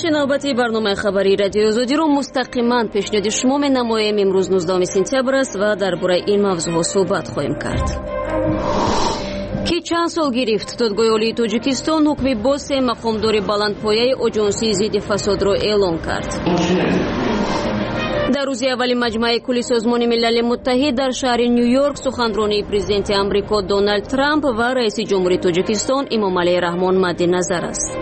نوبتی برنامه خبری رادیو آزادی رو مستقیما پیشنهاد شما می‌نماییم. امروز 19 سپتامبر است و درباره این موضوع صحبت خواهیم کرد. که چند سال گرفت دادگاه عالی تاجیکستان حکم باز مقامدار بلندپایه آژانسی ضد فساد را اعلام کرد. در روز اول مجمع کلی سازمان ملل متحد در شهر نیویورک سخنرانی پرزیدنت آمریکا دونالد ترامپ و رئیس جمهوری تاجیکستان امامعلی رحمان مد نظر است.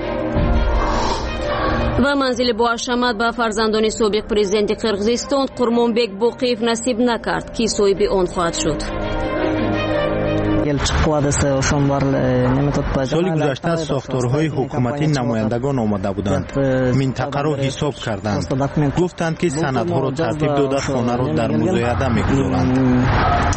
و منزل با حشمت به فرزندان سابق پرزیدنت قرقیزستان قرمانبک باقیف نصیب نکرد که صاحب آن خواهد شد. سال گذشته ساختارهای حکومتی نمایندگان آمده بودند، منطقه را حساب کردند، گفتند که سندها را ترتیب داده خانه را در مزایده می‌گذارند.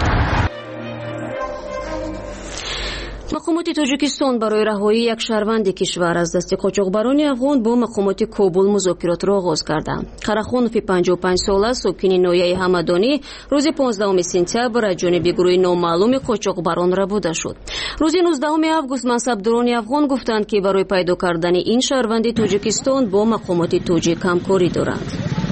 مقامات تاجیکستان برای رهایی یک شهروند کشور از دست قاچاقبران افغان با مقامات کابل مذاکرات را آغاز کردند. قراخانوف 55 ساله ساکن ناحیه همدانی روز 15 سپتامبر از جانب گروه نامعلوم قاچاقبران ربوده شد. روز 19 آگوست منصبداران افغان گفتند که برای پیدا کردن این شهروند تاجیکستان با مقامات تاجیک همکاری دارند.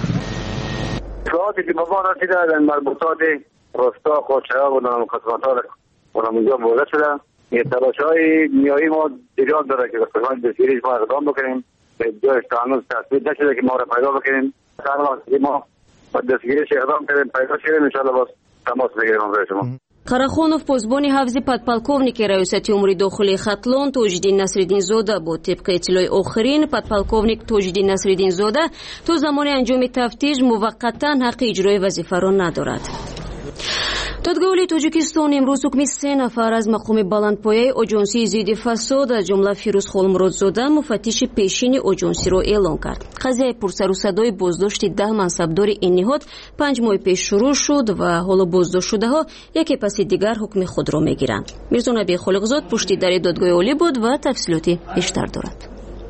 اطلاعاتی که به ما رسیده در مربوطات راستا قاچاق و خدمات‌ها اونجا مورد شده. تلاش‌های نیایی ما جریان داره که به خصوص دستگیریش ما اقدام بکنیم. به جایش هنوز تثبیت نشده که ما را پیدا بکنیم. هر وقت که ما با دستگیریش اقدام کردیم پیدا شدیم انشاءالله باز تماس بگیریم برای شما. قراخانوف پاسبانی حفظ подполковник ریاست امور داخلی خطلان توجدین نصرالدین زاده بود. طبق اطلاع آخرین подполковник توجدین نصرالدین زاده تا زمان انجام تفتیش موقتا حق اجرای وظیفه را ندارد. دادگاه عالی تاجیکستان امروز حکم 3 نفر از مقام بلندپایه آژانسی ضد فساد از جمله فیروز خالمرادزاده مفتش پیشین آژانسی را اعلام کرد. قضیه پرسر و صدای بازداشت 10 منصبدار این نهاد 5 ماه پیش شروع شد و حالا بازداشت شده ها یکی پس دیگر حکم خود را میگیرند. میرزا نبی خالقزاد پشت در دادگاه عالی بود و تفصیلاتی بیشتر دارد.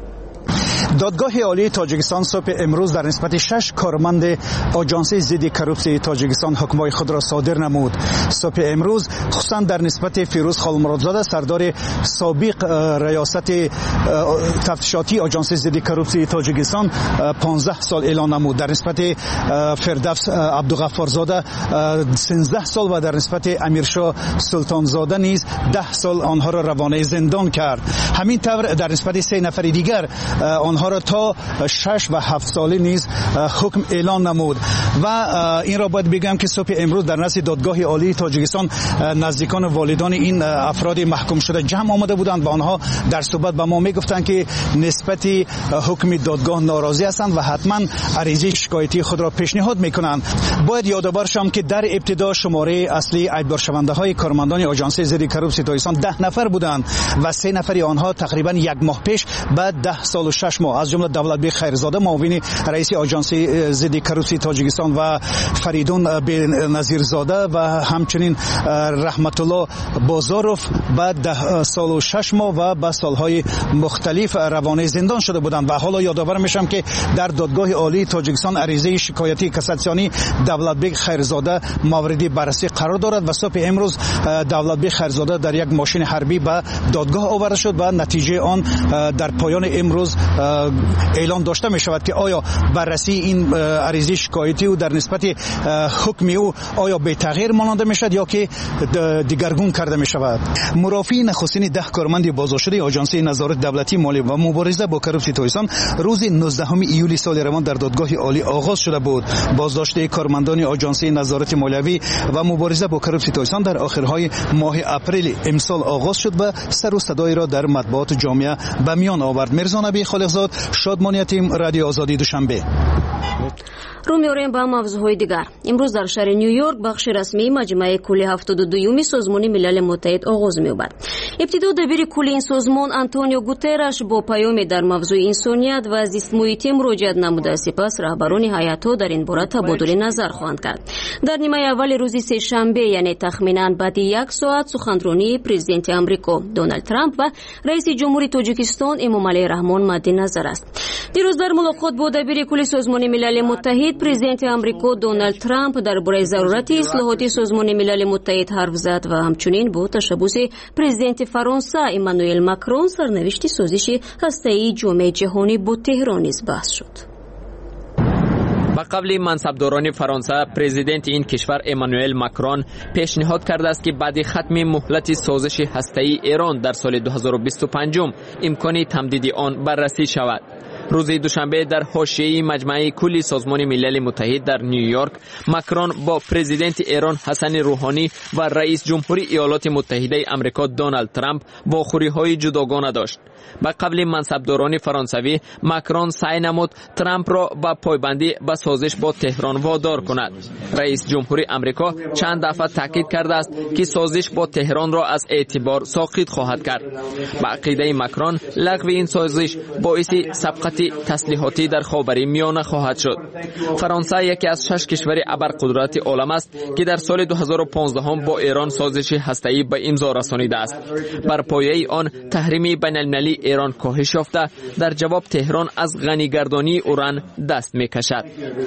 دادگاه عالی تاجیکستان صبح امروز در نسبت 6 کارمند آژانسی ضد کروپسی تاجیکستان حکمای خود را صادر نمود. صبح امروز خصوصا در نسبت فیروز خالمرادزاده سردار سابق ریاست تفتیشاتی آژانسی ضد کروپسی تاجیکستان 15 سال اعلان نمود. در نسبت فردوس عبدالغفارزاده 13 سال و در نسبت امیرشاه سلطانزاده نیز 10 سال آنها را روانه زندان کرد. همین طور در نسبت 3 نفر دیگر آنها را تا 6 و 7 ساله نیز حکم اعلان نمود. و این را باید بگم که صبح امروز در نزد دادگاه عالی تاجیکستان نزدیکان و والدان این افراد محکوم شده جمع آمده بودند و آنها در صحبت به ما میگفتند که نسبت حکم دادگاه ناراضی هستند و حتما عریضه شکایتی خود را پیشنهاد میکنند. باید یادآور شم که در ابتدا شماره اصلی ایبدار شونده های کارمندان آژانسی ضد کروپسی تاجیکستان 10 نفر بودند و 3 نفری آنها تقریبا 1 ماه پیش بعد 10 سال و 6 ماه از جمله دولتبک خیرزاده معاون رئیس آژانسی ضد کروپسی تاجیکستان و فریدون بنظیرزاده و همچنین رحمت الله بازاروف بعد 10 سال و 6 ماه و به سالهای مختلف روانه زندان شده بودند. و حالا یادآور میشم که در دادگاه عالی تاجیکستان عریضه شکایتی کاساسیونی دولتبک خیرزاده مورد بررسی قرار دارد و صبح امروز دولتبک خیرزاده در یک ماشین حربی به دادگاه آورده شد و نتیجه آن در پایان امروز اعلان داشته می شود که آیا بررسی این عریضه شکایتی و در نسبت حکم او آیا به تغییر ماننده می شود یا که دیگرگون کرده می شود. مرافعی نخستین 10 کارمند بازداشته آژانسی نظارت دولتی مالی و مبارزه با کروپسی تاجیکستان روز 19 ایولی سال روان در دادگاه عالی آغاز شده بود. بازداشت کارمندان آژانسی نظارت مالیوی و مبارزه با کروپسی تاجیکستان در آخرهای ماه اپریل امسال آغاز شد و سر و صدای را در مطبوعات جامعه به میان آورد. میرزا نبی خالقزاد، شادمانی تیم رادیو آزادی دوشنبه. رو می‌آوریم به موضوعهای دیگر. امروز در شهر نیویورک بخش رسمی مجمع کلی 72 سازمان ملل متحد آغاز می‌یابد. ابتدا دبیر کل این سازمان آنتونیو گوترش با پیامی در موضوع انسانیت و زیست محیطی مراجعت نموده. سپس رهبران هیئت‌ها در این باره تبادل نظر خواهند کرد. در نیمه اول روز سه‌شنبه یعنی تخمیناً بعد 1 ساعت سخنرانی پرزیدنت آمریکا دونالد ترامپ و رئیس جمهوری تاجیکستان امامعلی رحمان مد نظر منتظر است. دیروز در ملاقات با دبیر کل سازمان ملل متحد پرزیدنت آمریکا دونالد ترامپ درباره ضرورت اصلاحات سازمان ملل متحد حرف زد و همچنین با تشبث پرزیدنت فرانسه ایمانوئل ماکرون سرنوشت سازش هسته‌ای جامعه جهانی با تهران نیز بحث شد. با قبل منصبداران فرانسه پرزیدنت این کشور ایمانوئل ماکرون پیشنهاد کرده است که بعد ختم مهلت سازش هسته‌ای ایران در سال 2025 امکان تمدید آن بررسی شود. روز دوشنبه در حاشیه مجمع کلی سازمان ملل متحد در نیویورک ماکرون با پرزیدنت ایران حسن روحانی و رئیس جمهوری ایالات متحده آمریکا دونالد ترامپ واخوری‌های جداگانه داشت. با قبل منصبداران فرانسوی ماکرون سعی نمود ترامپ را با پایبندی به سازش با تهران وادار کند. رئیس جمهوری آمریکا چند دفعه تاکید کرده است که سازش با تهران را از اعتبار ساقط خواهد کرد. با عقیده ماکرون لغو این سازش باعث سبقت تسلیحاتی در خاورمیانه خواهد شد. فرانسه یکی از 6 کشور ابرقدرت عالم است که در سال 2015 هم با ایران سازش هسته‌ای به امضا رسانیده است. بر پایه آن تحریم بین‌المللی ایران کاهش یافته، در جواب تهران از غنی‌گردانی اوران دست می‌کشد.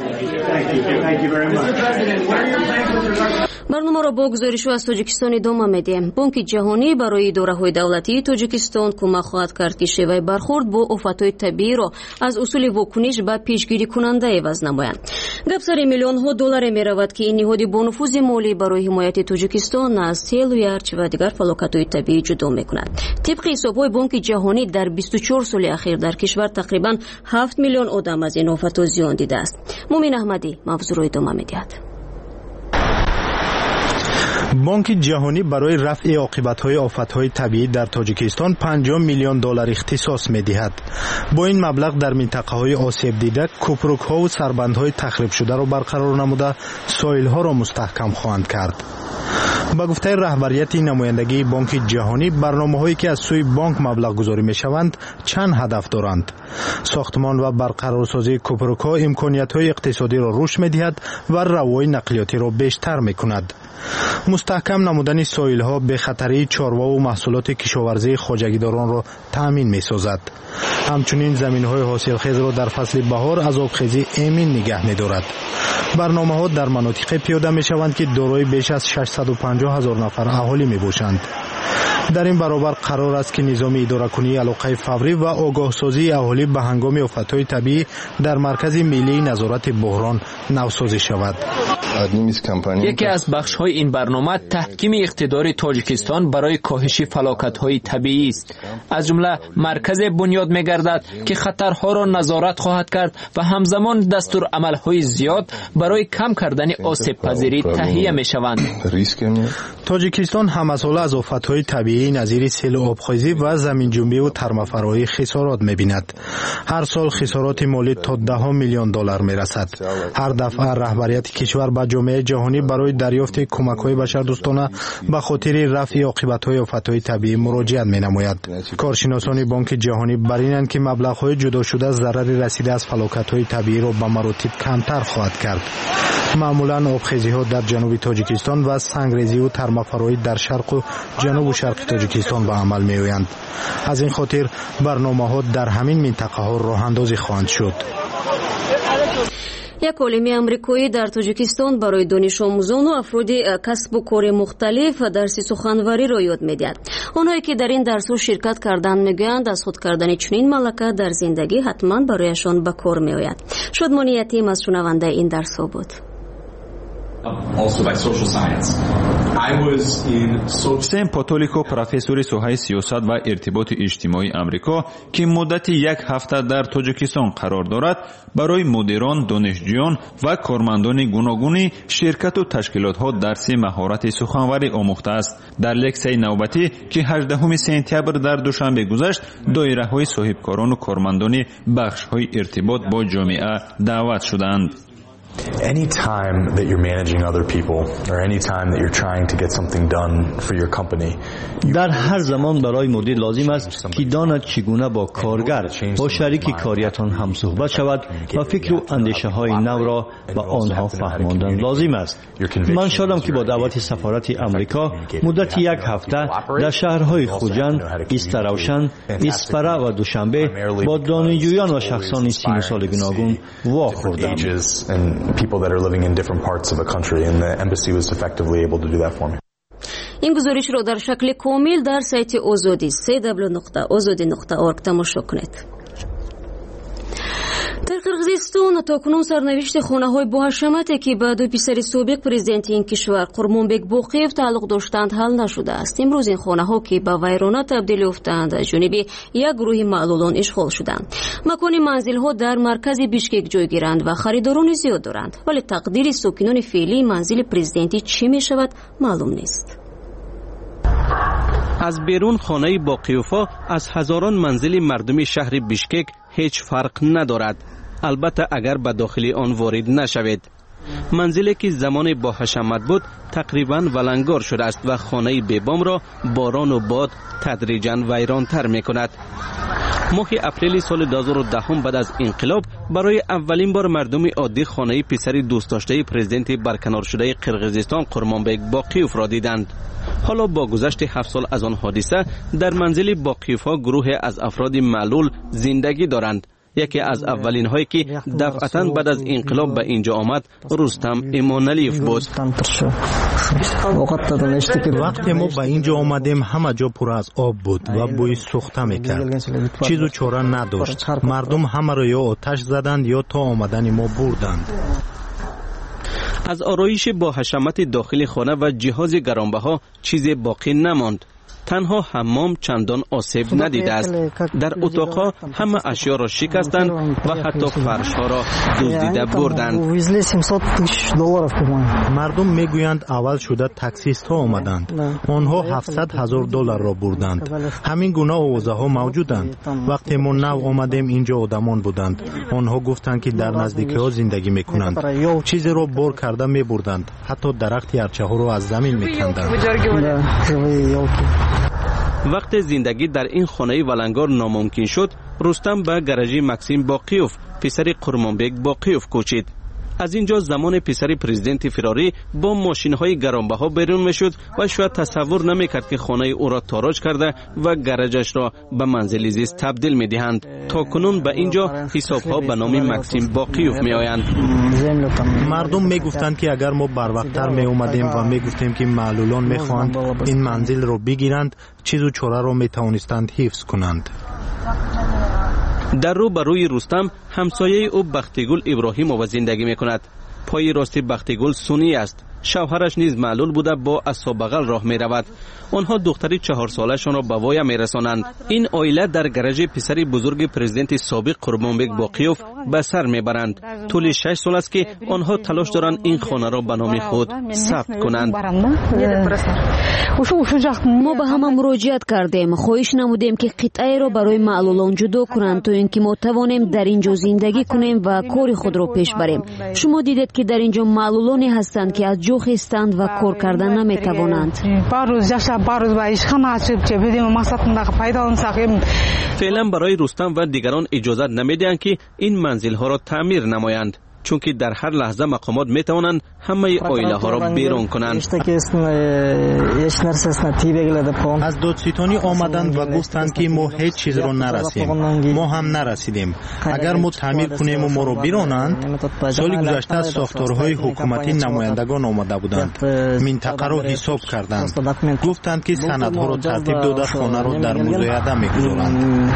برنامه را با گزارش از تاجیکستان ادامه می‌دهیم. بانک جهانی برای اداره‌های دولتی تاجیکستان کمک خواهد کرد که شیوه برخورد با آفت‌های طبیعی را از اصول واکنش به پیشگیری کننده عوض نمایند. گپ سر میلیون‌ها دلار می‌رود که این نهاد با نفوذ مالی برای حمایت تاجیکستان از سیل و یخ و دیگر فلاکت‌های طبیعی جدا می‌کند. طبق حساب‌های بانک جهانی در 24 سال اخیر در کشور تقریباً 7 میلیون آدم از این آفت‌ها زیان دیده است. مومن احمدی موضوع را ادامه می‌دهد. بانک جهانی برای رفع عاقبت‌های آفت‌های طبیعی در تاجیکستان 50 میلیون دلار اختصاص می‌دهد. با این مبلغ در منطقه‌های آسیب دیده کوپرک‌ها و سربندهای تخریب شده را برقرار نموده ساحل‌ها را مستحکم خواهند کرد. با گفته رهبریت نمایندگی بانک جهانی برنامه‌هایی که از سوی بانک مبلغ گذاری می‌شوند چند هدف دارند. ساختمان و برقرارسازی کوپرک‌ها امکانیت‌های اقتصادی را رشد می‌دهد و روای نقلیاتی را بیشتر می‌کند. مستحکم نمودن ساحل‌ها به خطری چاروا و محصولات کشاورزی خواجگیداران را تأمین می‌سازد. همچنین زمین‌های حاصلخیز را در فصل بهار از آبخیزی امین نگه می‌دارد. برنامه‌ها در مناطق پیاده می‌شوند که دارای بیش از 650,000 نفر اهالی می‌باشند. در این برابر قرار است که نظام اداره‌کنی علاقه فوری و آگاهسازی اهالی به هنگام آفت‌های طبیعی در مرکز ملی نظارت بحران نوسازی شود. یکی از بخش‌های این برنامه تحکیم اقتدار تاجیکستان برای کاهش فلاکت‌های طبیعی است. از جمله مرکز بنیاد می‌گردد که خطرها را نظارت خواهد کرد و همزمان دستورالعمل‌های زیاد برای کم کردن آسیب‌پذیری تهیه می‌شوند. تاجیکستان همساله از آفت‌های طبیعی نظیر سیل و آبخیزی و زمین جنبی و ترمه‌فرایی خسارات می‌بیند. هر سال خسارات مالی تا 10 میلیون دلار می‌رسد. هر دفعه رهبریت کشور به جامعه جهانی برای دریافت کمک‌های بشردوستانه به خاطر رفع عاقبت‌های آفت‌های طبیعی مراجعت می‌نماید. کارشناسان بانک جهانی بر اینند که مبلغ‌های جدا شده ضرر رسیده از فلاکت‌های طبیعی را به مراتب کمتر خواهد کرد. معمولاً آبخیزی‌ها در جنوب تاجیکستان و سنگریزی و ترمه‌فرایی در شرق و جنوب و شرق تاجیکستان به عمل می‌آیند. از این خاطر برنامه‌ها در همین منطقه‌ها راه‌اندازی خواهند شد. یک عالم آمریکایی در تاجیکستان برای دانش آموزان و افراد کسب و کار مختلف درس سخنوری را یاد می‌دهد. آنهایی که در این درس‌ها شرکت کردند می‌گویند از خود کردن چنین ملکه در زندگی حتما برایشان به کار می‌آید. شادمانی یتیم از شنونده این درس‌ها بود. سم پاتولیکو پروفسور سوهای سیاست و ارتباط اجتماعی آمریکا که مدت 1 هفته در تاجیکستان قرار دارد برای مدیران، دانشجویان و کارمندان گوناگون شرکت و تشکیلات‌ها درس مهارت سخنوری آموخته است. در لکسه نوبتی که 18 سپتامبر در دوشنبه گذشت دایره‌های صاحبکاران و کارمندان بخش‌های ارتباط با جامعه دعوت شدند. any time that you're managing other people or any time that you're trying to get something done for your company, در هر زمان برای مدیر لازم است که داند چگونه با کارگر با شریک کاریتان هم صحبت شود و فکر و اندیشه های نو را به آنها فهماندن لازم است. من شادم که با دعوت سفارت امریکا مدت یک هفته در شهرهای خوجند، ایستروشن، اسپره و دوشنبه با دانشجویان و شخصان 30 سال گوناگون واخوردم. این گزارش را در شکل کامل در سایت آزادی www.azadi.org تماشا کنید. در قرغیزستان تاکنون سرنوشت خانه‌های باحشمتی که به دو پسر سابق پرزیدنت این کشور قرمانبک باقیف تعلق داشتند حل نشده است. امروز این خانه‌ها که به ویرانه تبدیل یافتند از جانب یک گروه معلولان اشغال شدند. مکان منزل‌ها در مرکز بیشکک جای گیرند و خریداران زیاد دارند، ولی تقدیر ساکنان فعلی منزل پرزیدنتی چی می‌شود معلوم نیست. از بیرون خانه باقیوفا از هزاران منزل مردم شهر بیشکک هیچ فرق ندارد، البته اگر به داخل آن وارد نشوید. منزلی که زمان با حشمت بود تقریباً ولنگار شده است و خانه بیبام را باران و باد تدریجاً ویرانتر می کند. ماه اپریل سال 2010 بعد از انقلاب برای اولین بار مردم عادی خانه پسر دوست داشته پرزیدنت برکنار شده قرغیزستان قرمانبک باقیوف را دیدند. حالا با گذشت 7 سال از آن حادثه در منزل باقیوفا گروه از افراد معلول زندگی دارند. یکی از اولین هایی که دفعتاً بعد از انقلاب به اینجا آمد رستم ایمانعلیف بود. وقتی ما به اینجا آمدیم همه جا پر از آب بود و بوی سوخته میکرد. چیز و چاره نداشت. مردم همه را یا آتش زدند یا تا آمدن ما بردند. از آرایش با حشمت داخل خانه و جهاز گرانبها چیزی باقی نماند. تنها حمام چندان آسیب ندیده است. در اتاقها همه اشیا را شکستند و حتی فرشها را دزدیده بردند. مردم میگویند اول شده تاکسیست ها آمدند. آنها $700,000 را بردند. همین گونه اوضاع ها موجودند. وقتی ما نو آمدیم اینجا آدمان بودند. آنها گفتند که در نزدیکی ها زندگی میکنند. چیزی را بار کرده میبردند. حتی درخت ارچه ها را از زمین میکندند. وقت زندگی در این خانه ولنگار ناممکن شد، رستم به گراژ مکسیم باقیوف پسر قرمانبک باقیوف کوچید. از اینجا زمان پسر پرزیدنت فراری با ماشین‌های گرانبها بیرون میشد و شاید تصور نمیکرد که خانه او را تاراج کرده و گراژش را به منزل زیست تبدیل میدهند. تا کنون به اینجا حساب‌ها به نام مکسیم باقیوف میآیند. مردم میگفتند که اگر ما بروقتر می اومدیم و میگفتیم که معلولان میخواهند این منزل را بگیرند، چیز و چاره را میتوانستند حفظ کنند. در رو بروی رستم همسایه او بختیگل ابراهیم و زندگی می کند. پای راست بختیگل سنی است. شوهرش نیز معلول بوده با عصا بغل راه می رود. آنها دختری 4 سالشان را به وای می رسانند. این عائله در گراژ پسر بزرگ پرزیدنت سابق قرمانبک باقیوف به سر می برند. طول 6 سال است که آنها تلاش دارند این خانه را به نام خود ثبت کنند. ما به همه مراجعت کردیم، خواهش نمودیم که قطعه را برای معلولان جدا کنند تا اینکه ما توانیم در اینجا زندگی کنیم و کار خود را پیش بریم. شما دیدید که در اینجا معلولانی هستند که از جا خستند و کار کردن نمیتوانند. فعلا برای رستم و دیگران اجازت نمیدهند که این منزل ها را تعمیر نمایند، چون که در هر لحظه مقامات میتوانند همه عائله ها را بیرون کنند. از دادستانی آمدند و گفتند که ما هیچ چیز را نرسیم. ما هم نرسیدیم. اگر ما تعمیر کنیم و ما را بیرونند. سال گذشته از ساختارهای حکومتی نمایندگان آمده بودند. منطقه را حساب کردند. گفتند که سندها را ترتیب داده خانه را در مزایده میگذارند.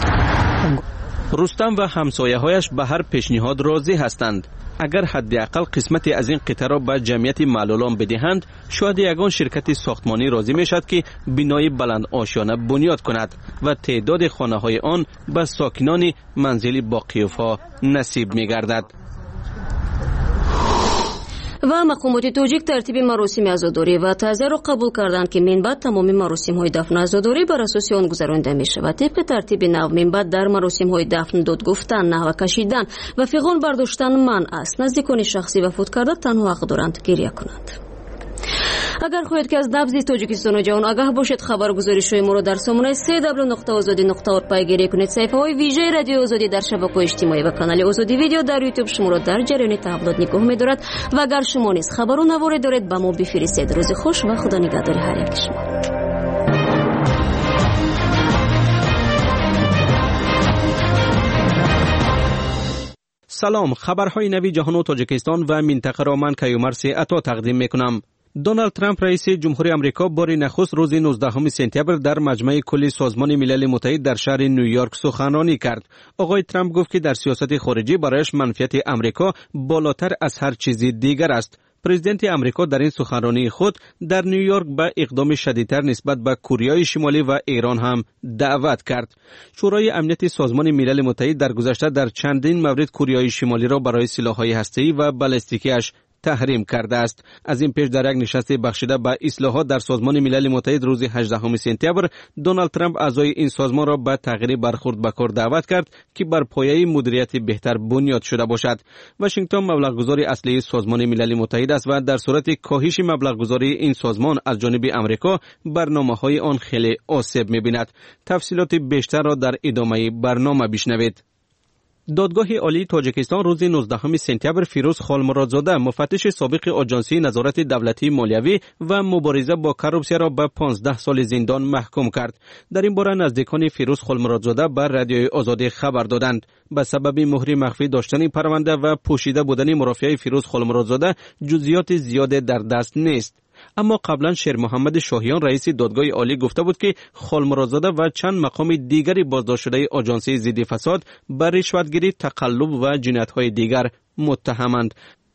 رستم و همسایه‌هایش به هر پیشنهاد راضی هستند. اگر حداقل قسمتی از این قطعه را به جمعیت معلولان بدهند، شاید یگان شرکت ساختمانی راضی میشد که بنای بلند آشیانه بنیاد کند و تعداد خانه‌های آن به ساکنان منزل باقیوفا نصیب می‌گردد. و مقامات تاجیک ترتیب مراسم عزاداری و تعزیه را قبول کردند که من بعد تمام مراسم‌های دفن و عزاداری بر اساس آن گذرانده می‌شود. طبق ترتیب نو من بعد در مراسم‌های دفن داد گفتن، نحوه کشیدن و فیغان برداشتن منع است. نزدیکان شخصی وفات کرده تنها حق دارند گریه کنند. اگر خواهید که از نبض تاجیکستان و جهان آگاه باشید، خبرگزاری‌های ما را در سامانه www.azadi.org پیگیری کنید. صفحه‌های ویژه رادیو آزادی در شبکه‌های اجتماعی و کانال آزادی ویدیو در یوتیوب شما را در جریان تبلیغات نگاه می‌دارد و اگر شما نیز خبر و نواری دارید به ما بفرستید. روز خوش و خدا نگهدار هر یک شما. سلام، خبرهای نوی جهان و تاجیکستان و منطقه را من کیومرث عطا تقدیم میکنم. دونالد ترامپ رئیس جمهوری آمریکا بار نخست روز 19 سپتامبر در مجمع کلی سازمان ملل متحد در شهر نیویورک سخنرانی کرد. آقای ترامپ گفت که در سیاست خارجی برایش منفعت آمریکا بالاتر از هر چیز دیگر است. پرزیدنت آمریکا در این سخنرانی خود در نیویورک به اقدام شدیدتر نسبت به کره شمالی و ایران هم دعوت کرد. شورای امنیت سازمان ملل متحد در گذشته در چندین مورد کره شمالی را برای سلاح‌های هسته‌ای و بالستیکی‌اش تحریم کرده است. از این پیش در یک نشست بخشیده به اصلاحات در سازمان ملل متحد روز 18 سپتامبر، دونالد ترامپ اعضای این سازمان را به تغییر برخورد به کار دعوت کرد که بر پایه مدیریت بهتر بنیاد شده باشد. واشنگتن مبلغ اصلی سازمان ملل متحد است و در صورت کاهش مبلغ این سازمان از جانب آمریکا برنامه‌های آن خیلی آسیب می‌بیند. تفصیلات بیشتر را در ادامه برنامه بشنوید. دادگاه عالی تاجیکستان روز 19 سپتامبر فیروز خالمرادزاده، مفتش سابق آژانسی نظارت دولتی مالیوی و مبارزه با کروپسیا را به 15 سال زندان محکوم کرد. در این باره نزدیکان فیروز خالمرادزاده بر رادیوی آزادی خبر دادند. به سبب مهر مخفی داشتن پرونده و پوشیده بودن مرافعه فیروز خالمرادزاده جزئیات زیاد در دست نیست. اما قبلا شیر محمد شاهیان رئیس دادگاه عالی گفته بود که خالمرادزاده و چند مقام دیگری بازداشت شده آژانس ضد فساد بر رشوتگیری، تقلب و جنایت‌های دیگر متهمند.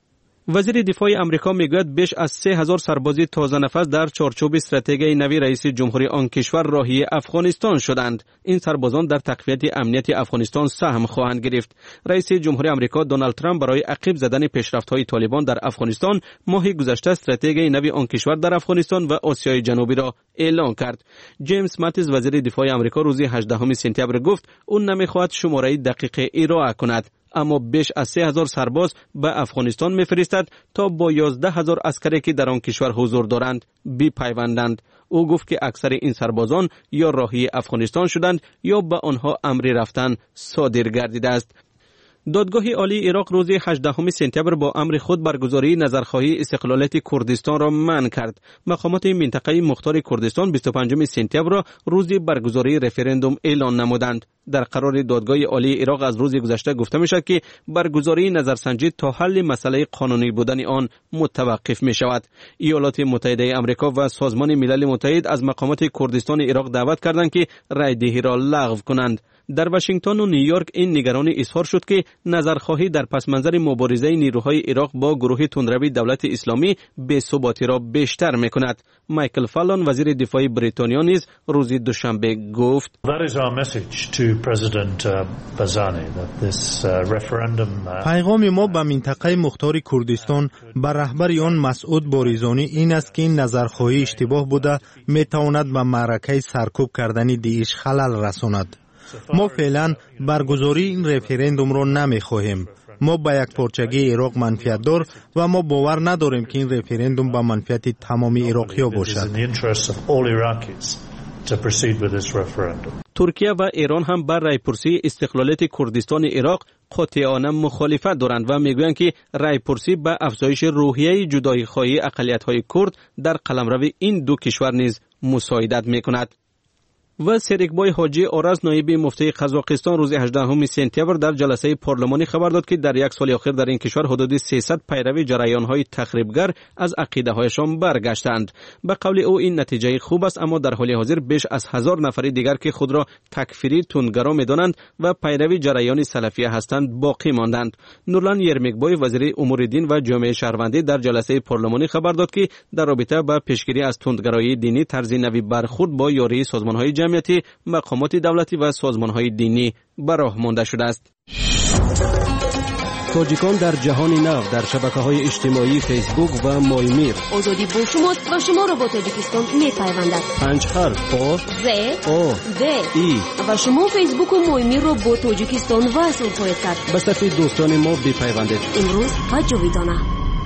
وزیر دفاع امریکا میگوید بیش از 3000 سرباز تازه نفس در چارچوب استراتژی نوی رئیس جمهوری آن کشور راهی افغانستان شدند. این سربازان در تقویت امنیت افغانستان سهم خواهند گرفت. رئیس جمهوری آمریکا دونالد ترامپ برای عقب زدن پیشرفت‌های طالبان در افغانستان ماه گذشته استراتژی نوی آن کشور در افغانستان و آسیای جنوبی را اعلام کرد. جیمز ماتیس وزیر دفاع امریکا روز 18 سپتامبر گفت اون نمیخواهد شماره دقیق ارائه کند، اما بیش از 3000 سرباز به افغانستان میفرستد تا با 11000 عسکری که در آن کشور حضور دارند بپیوندند. او گفت که اکثر این سربازان یا راهی افغانستان شدند یا به آنها امر رفتن صادر گردیده است. دادگاه عالی عراق روز 18 سپتامبر با امر خود برگزاری نظرخواهی استقلالیت کردستان را منع کرد. مقامات منطقه مختار کردستان 25 سپتامبر را روز برگزاری رفراندوم اعلان نمودند. در قرار دادگاه عالی عراق از روز گذشته گفته می شود که برگزاری نظرسنجی تا حل مسئله قانونی بودن آن متوقف می شود. ایالات متحده آمریکا و سازمان ملل متحد از مقامات کردستان عراق دعوت کردند که رای دهی را لغو کنند. در واشنگتن و نیویورک این نگرانی اظهار شد که نظرخواهی در پس منظر مبارزه نیروهای عراق با گروه تندروی دولت اسلامی بی‌ثباتی را بیشتر می‌کند. مایکل فالون وزیر دفاع بریتانیا نیز روز دوشنبه گفت پیغام ما به منطقه مختار کردستان به رهبر آن مسعود باریزانی این است که این نظرخواهی اشتباه بوده میتواند به معرکه سرکوب کردن داعش خلل رساند. ما فعلا برگزاری این رفراندوم را نمیخواهیم. ما با یک پارچگی عراق منفعت دار و ما باور نداریم که این رفراندوم با منفعت تمام عراقی‌ها باشد. ترکیه و ایران هم بر رایپرسی استقلالیت کردستان عراق قاطعانه مخالفت دارند و میگویند که رایپرسی به افزایش روحیه جدایی‌خواهی اقلیت‌های کرد در قلمرو این دو کشور نیز مساعدت میکند. و سریکبای حاجی آرز نایب مفتی قزاقستان روز 18 سپتامبر در جلسه پارلمانی خبر داد که در یک سال اخیر در این کشور حدود 300 پیروی جریان‌های تخریبگر از عقیده‌هایشان برگشتند. به قول او این نتیجه خوب است، اما در حال حاضر بیش از 1000 نفر دیگر که خود را تکفیری تندگرا می‌دانند و پیروی جریان سلفیه هستند باقی ماندند. نورلان یرمیکبای وزیر امور دین و جامعه شهروندی در جلسه پارلمانی خبر داد که در رابطه با پیشگیری از تندگرایی دینی طرز نوی برخورد با یاری سازمان‌های جمعیتی، مقامات دولتی و سازمان‌های دینی به راه مانده شده است. تاجیکان در جهان نو در شبکه‌های اجتماعی فیسبوک و مایمیر. آزادی با شما و شما را با تاجیکستان می‌پیوندد. 5 حرف آ ز او د ای و شما فیسبوک و مایمیر را با تاجیکستان وصل خواهید کرد. به صفحه دوستان ما بپیوندید. امروز و جاویدانه.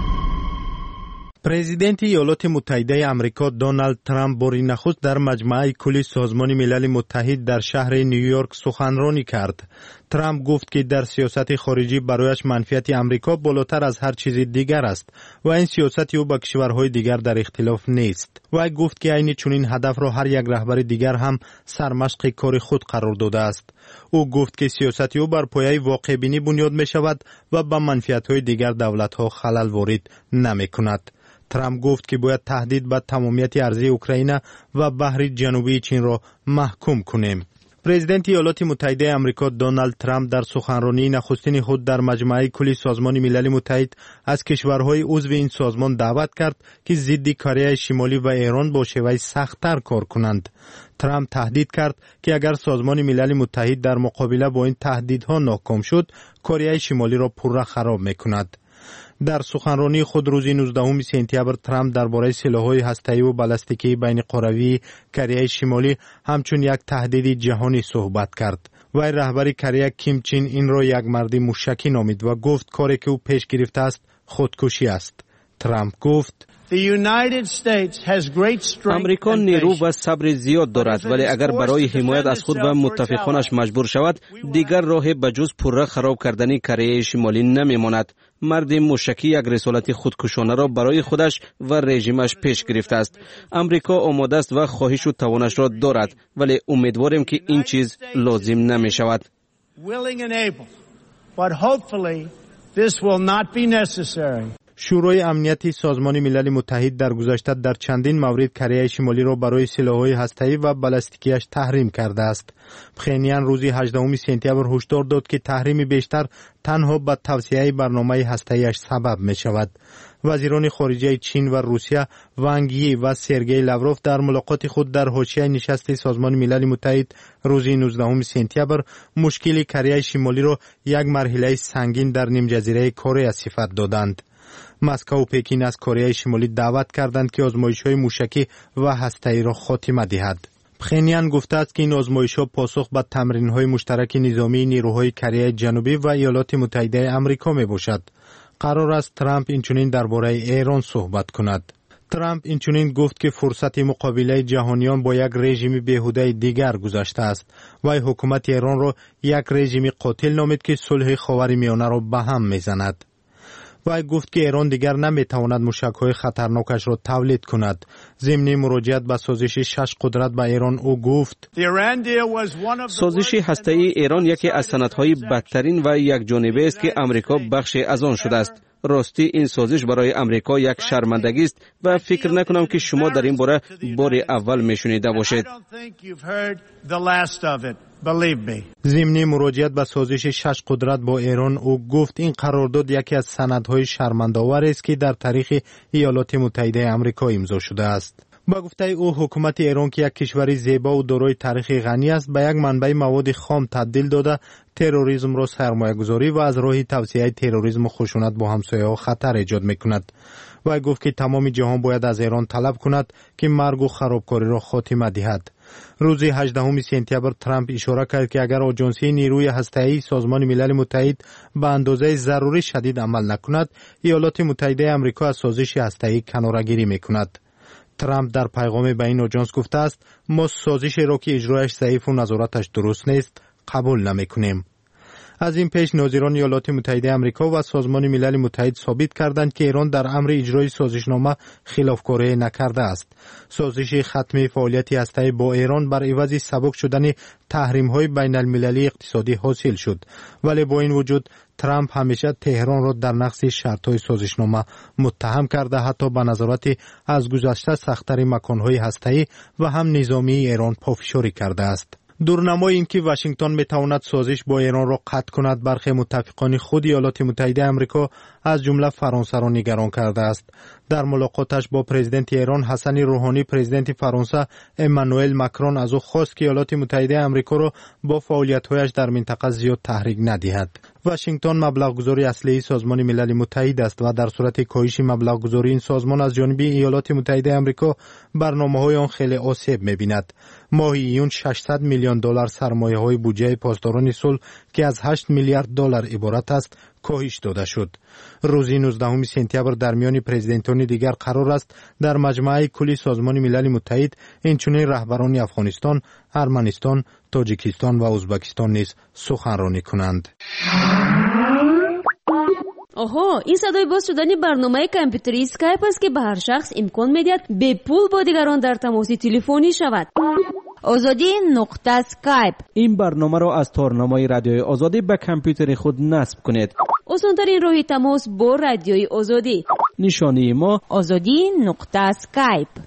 پرزیدنت ایالات متحده آمریکا دونالد ترامپ باری نخست در مجمع کلی سازمان ملل متحد در شهر نیویورک سخنرانی کرد. ترامپ گفت که در سیاست خارجی برایش منفعت آمریکا بالاتر از هر چیز دیگر است و این سیاست او با کشورهای دیگر در اختلاف نیست. و گفت که عین چنین هدف را هر یک رهبر دیگر هم سرمشق کار خود قرار داده است. او گفت که سیاست او بر پایه واقع بینی بنیاد می شود و به منفعت‌های دیگر دولت‌ها خلل وارد نمی‌کند. ترامپ گفت که باید تهدید به تمامیت ارضی اوکراین و بحر جنوبی چین را محکوم کنیم. پرزیدنت ایالات متحده آمریکا دونالد ترامپ در سخنرانی نخستین خود در مجمع کلی سازمان ملل متحد از کشورهای عضو این سازمان دعوت کرد که ضد کره شمالی و ایران با شیوه سخت‌تر کار کنند. ترامپ تهدید کرد که اگر سازمان ملل متحد در مقابله با این تهدیدها ناکام شد، کره شمالی را پورا خراب می‌کند. در سخنرانی خود روز 19 سپتامبر ترامپ درباره سلاح‌های هسته‌ای و بالستیکی بین قطبی کره شمالی همچون یک تهدید جهانی صحبت کرد. وی رهبر کره کیم چین این را یک مرد موشکی نامید و گفت کاری که او پیش گرفته است خودکشی است. ترامپ گفت امریکا نیرو و صبر زیاد دارد، ولی اگر برای حمایت از خود و متفقانش مجبور شود، دیگر راه بجز پره خراب کردن کره شمالی نمیماند. مرد موشکی یک رسالت خودکشانه را برای خودش و رژیمش پیش گرفته است. امریکا آماده است و خواهش و توانش را دارد، ولی امیدواریم که این چیز لازم نمی شود. شورای امنیتی سازمان ملل متحد در گذشته در چندین مورد کره شمالی را برای سلاح‌های هسته‌ای و بالستیکیش تحریم کرده است. پخینیان روز 18 سپتامبر هشدار داد که تحریم بیشتر تنها به توسعه برنامه هسته‌ایش سبب می شود. وزیران خارجه چین و روسیه وانگ یی و سرگئی لاوروف در ملاقات خود در حاشیه نشست سازمان ملل متحد روز 19 سپتامبر مشکل کره شمالی را یک مرحله سنگین در نیم جزیره کره صفت دادند. مسکو و پکین از کره شمالی دعوت کردند که آزمایش‌های موشکی و هسته‌ای را خاتمه دهد. پخینیان گفته است که این آزمایش‌ها پاسخ به تمرین‌های مشترک نظامی نیروهای کره جنوبی و ایالات متحده آمریکا میباشد. قرار است ترامپ اینچنین درباره ایران صحبت کند. ترامپ اینچنین گفت که فرصت مقابله جهانیان با یک رژیم بیهوده دیگر گذشته است و حکومت ایران را یک رژیم قاتل نامید که صلح خاورمیانه را به هم میزند. و گفت که ایران دیگر نمیتواند موشک‌های خطرناکش را تولید کند. ضمن مراجعت به سازش 6 قدرت به ایران او گفت سازش هسته‌ای ایران یکی از سندهای بدترین و یک جانبه است که امریکا بخشی از آن شده است. راستی این سازش برای امریکا یک شرمندگی است و فکر نکنم که شما در این باره بار اول میشنیده باشید. ضمن مراجعت به سازش 6 قدرت با ایران او گفت این قرارداد یکی از سندهای شرمندآور است که در تاریخ ایالات متحده آمریکا امضا شده است. با گفته او حکومت ایران که یک کشور زیبا و دارای تاریخ غنی است به یک منبع مواد خام تبدیل داده تروریسم را سرمایه‌گذاری و از راه توسعه تروریسم و خشونت با همسایه‌ها خطر ایجاد می‌کند. و گفت که تمام جهان باید از ایران طلب کند که مرگ و خرابکاری را خاتمه دهد. روز 18 سپتامبر ترامپ اشاره کرد که اگر آژانسی نیروی هسته‌ای سازمان ملل متحد به اندازه ضروری شدید عمل نکند، ایالات متحده آمریکا از سازش هسته‌ای کناره‌گیری می‌کند. ترامپ در پیغام به این آژانس گفته است ما سازش را که اجرایش ضعیف و نظارتش درست نیست قبول نمی‌کنیم. از این پیش ناظران ایالات متحده آمریکا و سازمان ملل متحد ثابت کردند که ایران در امر اجرای سازشنامه خلافکاری نکرده است. سازش ختم فعالیت هسته‌ای با ایران بر عوض سبک شدن تحریم‌های بین‌المللی اقتصادی حاصل شد، ولی با این وجود ترامپ همیشه تهران را در نقض شرط‌های سازشنامه متهم کرده، حتی به نظارت از گذشته سخت‌تر مکان‌های هسته‌ای و هم نظامی ایران پافشاری کرده است. دورنمای این که واشنگتن میتواند سازش با ایران را قطع کند، برخی متفقان خود ایالات متحده آمریکا از جمله فرانسه را نگران کرده است. در ملاقاتش با پرزیدنت ایران حسن روحانی، پرزیدنت فرانسه امانوئل ماکرون از او خواست که ایالات متحده آمریکا را با فعالیت‌هایش در منطقه زیاد تحریک ندهد. واشنگتن مبلغ‌گذاری اصلی سازمان ملل متحد است و در صورت کاهش مبلغ‌گذاری این سازمان از جانب ایالات متحده آمریکا برنامه‌های آن خیلی آسیب می‌بیند. ماهی ایون 600 میلیون دلار سرمایه‌های بودجه پاسداران صلح که از 8 میلیارد دلار عبارت است کاهش داده شد. روز 19 سپتامبر در میان پرزیدنتان دیگر قرار است در مجمع کلی سازمان ملل متحد اینچنین رهبران افغانستان، ارمنستان، تاجیکستان و ازبکستان نیز سخنرانی کنند. آها، این صدای باز شدن برنامه کامپیوتری اسکایپ است که به هر شخص امکان می‌دهد به پول با دیگران در تماس تلفنی شود. azadi.skype این برنامه را از تارنمای رادیوی آزادی به کامپیوتر خود نصب کنید. آسان‌ترین راه تماس با رادیوی آزادی. نشانی ما azadi.skype.